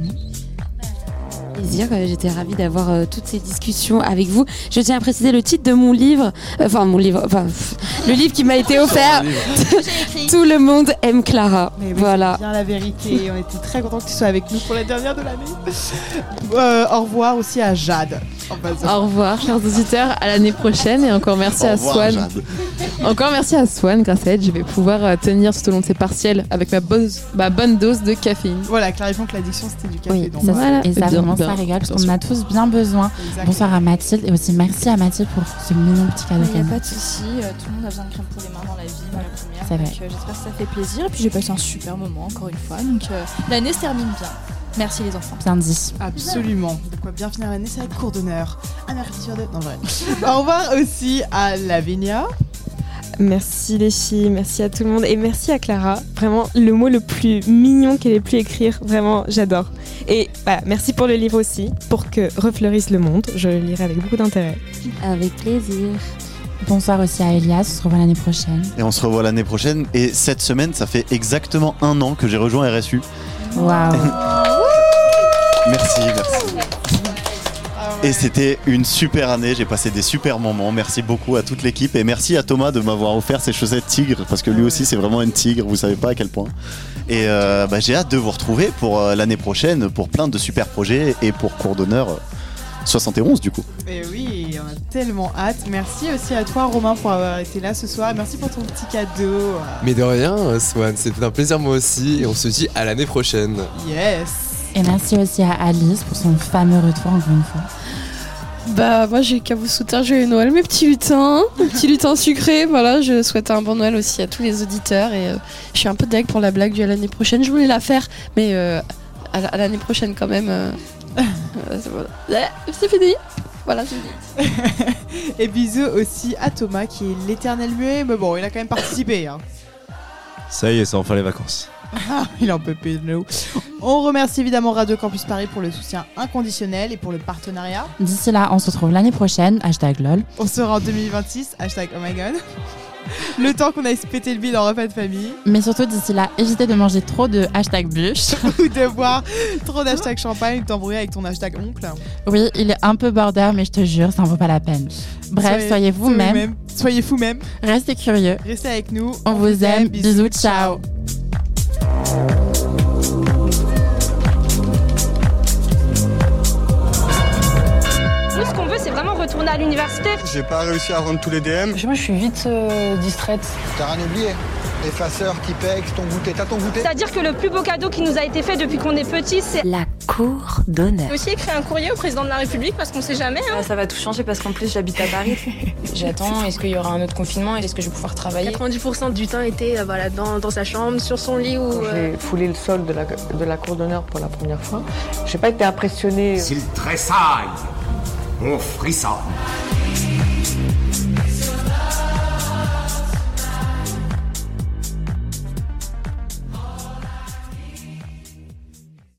Plaisir, euh, j'étais ravie d'avoir euh, toutes ces discussions avec vous. Je tiens à préciser le titre de mon livre, euh, enfin mon livre, enfin pff, le livre qui m'a été offert. Tout le monde aime Clara. Mais oui, Voilà. c'est bien la vérité. On était très contents que tu sois avec nous pour la dernière de l'année. Euh, au revoir aussi à Jade. En passant. Au revoir, chers auditeurs, à l'année prochaine et encore merci Au à revoir, Swan. Jade. Encore merci à Swan, grâce à elle, je vais pouvoir euh, tenir tout au long de ces partiels avec ma, bose- ma bonne dose de caféine. Voilà, clarifions que l'addiction c'était du café. Oui, donc ça, voilà. et ça Bien, vraiment bien, ça régale parce bien qu'on en a tous bien besoin. Exactement. Bonsoir à Mathilde et aussi merci à Mathilde pour ce mignon petit cadeau. Il n'y a cadeau. pas de souci, euh, tout le monde a besoin de crème pour les mains dans la vie, moi la première. C'est Donc vrai. euh, j'espère que ça fait plaisir. Et puis j'ai passé un super moment encore une fois. Donc euh, l'année se termine bien. Merci les enfants. Bien dit. Absolument. De quoi bien finir l'année, c'est avec cours d'honneur. Un mercredi sur deux. Non, vrai. Au revoir aussi à Lavinia. Merci les filles, merci à tout le monde et merci à Clara. Vraiment, le mot le plus mignon qu'elle ait pu écrire, vraiment, j'adore. Et voilà, merci pour le livre aussi, pour que refleurisse le monde. Je le lirai avec beaucoup d'intérêt. Avec plaisir. Bonsoir aussi à Elias, on se revoit l'année prochaine. Et on se revoit l'année prochaine. Et cette semaine, ça fait exactement un an que j'ai rejoint R S U. Waouh. Merci, merci. Et c'était une super année, j'ai passé des super moments. Merci beaucoup à toute l'équipe et merci à Thomas de m'avoir offert ses chaussettes tigres parce que lui aussi c'est vraiment une tigre, vous savez pas à quel point. Et euh, bah, j'ai hâte de vous retrouver pour euh, l'année prochaine pour plein de super projets et pour cours d'honneur euh, soixante et onze du coup. Et oui, on a tellement hâte. Merci aussi à toi Romain pour avoir été là ce soir. Merci pour ton petit cadeau. Mais de rien, Swan, c'était un plaisir moi aussi et on se dit à l'année prochaine. Yes. Et merci aussi à Alice pour son fameux retour encore une fois. Bah moi j'ai qu'à vous souhaiter un joyeux Noël mes petits lutins, mes petits lutins sucrés, voilà, je souhaite un bon Noël aussi à tous les auditeurs et euh, je suis un peu deg pour la blague du à l'année prochaine, je voulais la faire mais euh, à, à l'année prochaine quand même, euh, euh, c'est, voilà. C'est fini, voilà c'est fini. Et bisous aussi à Thomas qui est l'éternel muet, mais bon il a quand même participé. Hein. Ça y est, c'est enfin les vacances. Ah, il en peut plus de nous. On remercie évidemment Radio Campus Paris pour le soutien inconditionnel et pour le partenariat. D'ici là, on se retrouve l'année prochaine, hashtag lol. On sera en deux mille vingt-six, hashtag oh my god. Le temps qu'on aille se péter le bide en repas de famille. Mais surtout d'ici là, évitez de manger trop de hashtag bûche. Ou de boire trop d'hashtag champagne ou t'embrouiller avec ton hashtag oncle. Oui, il est un peu border, mais je te jure, ça en vaut pas la peine. Bref, soyez, soyez vous-même. Soyez, soyez vous-même. Restez curieux. Restez avec nous. On, on vous, vous aime. aime. Bisous, Bisous ciao. Nous, ce qu'on veut, c'est vraiment retourner à l'université. J'ai pas réussi à rendre tous les D M. Moi, je suis vite euh, distraite. T'as rien oublié? Effaceur, Tipex, ton goûter. T'as ton goûter? C'est-à-dire que le plus beau cadeau qui nous a été fait depuis qu'on est petit, c'est la cour d'honneur. J'ai aussi écrit un courrier au président de la République parce qu'on sait jamais. Hein. Ça va tout changer parce qu'en plus, j'habite à Paris. J'attends, est-ce qu'il y aura un autre confinement? Est-ce que je vais pouvoir travailler? quatre-vingt-dix pour cent du temps était euh, voilà, dans, dans sa chambre, sur son lit. Ou, euh... J'ai foulé le sol de la, de la cour d'honneur pour la première fois. J'ai pas été impressionnée. S'il tressaille, on frissonne.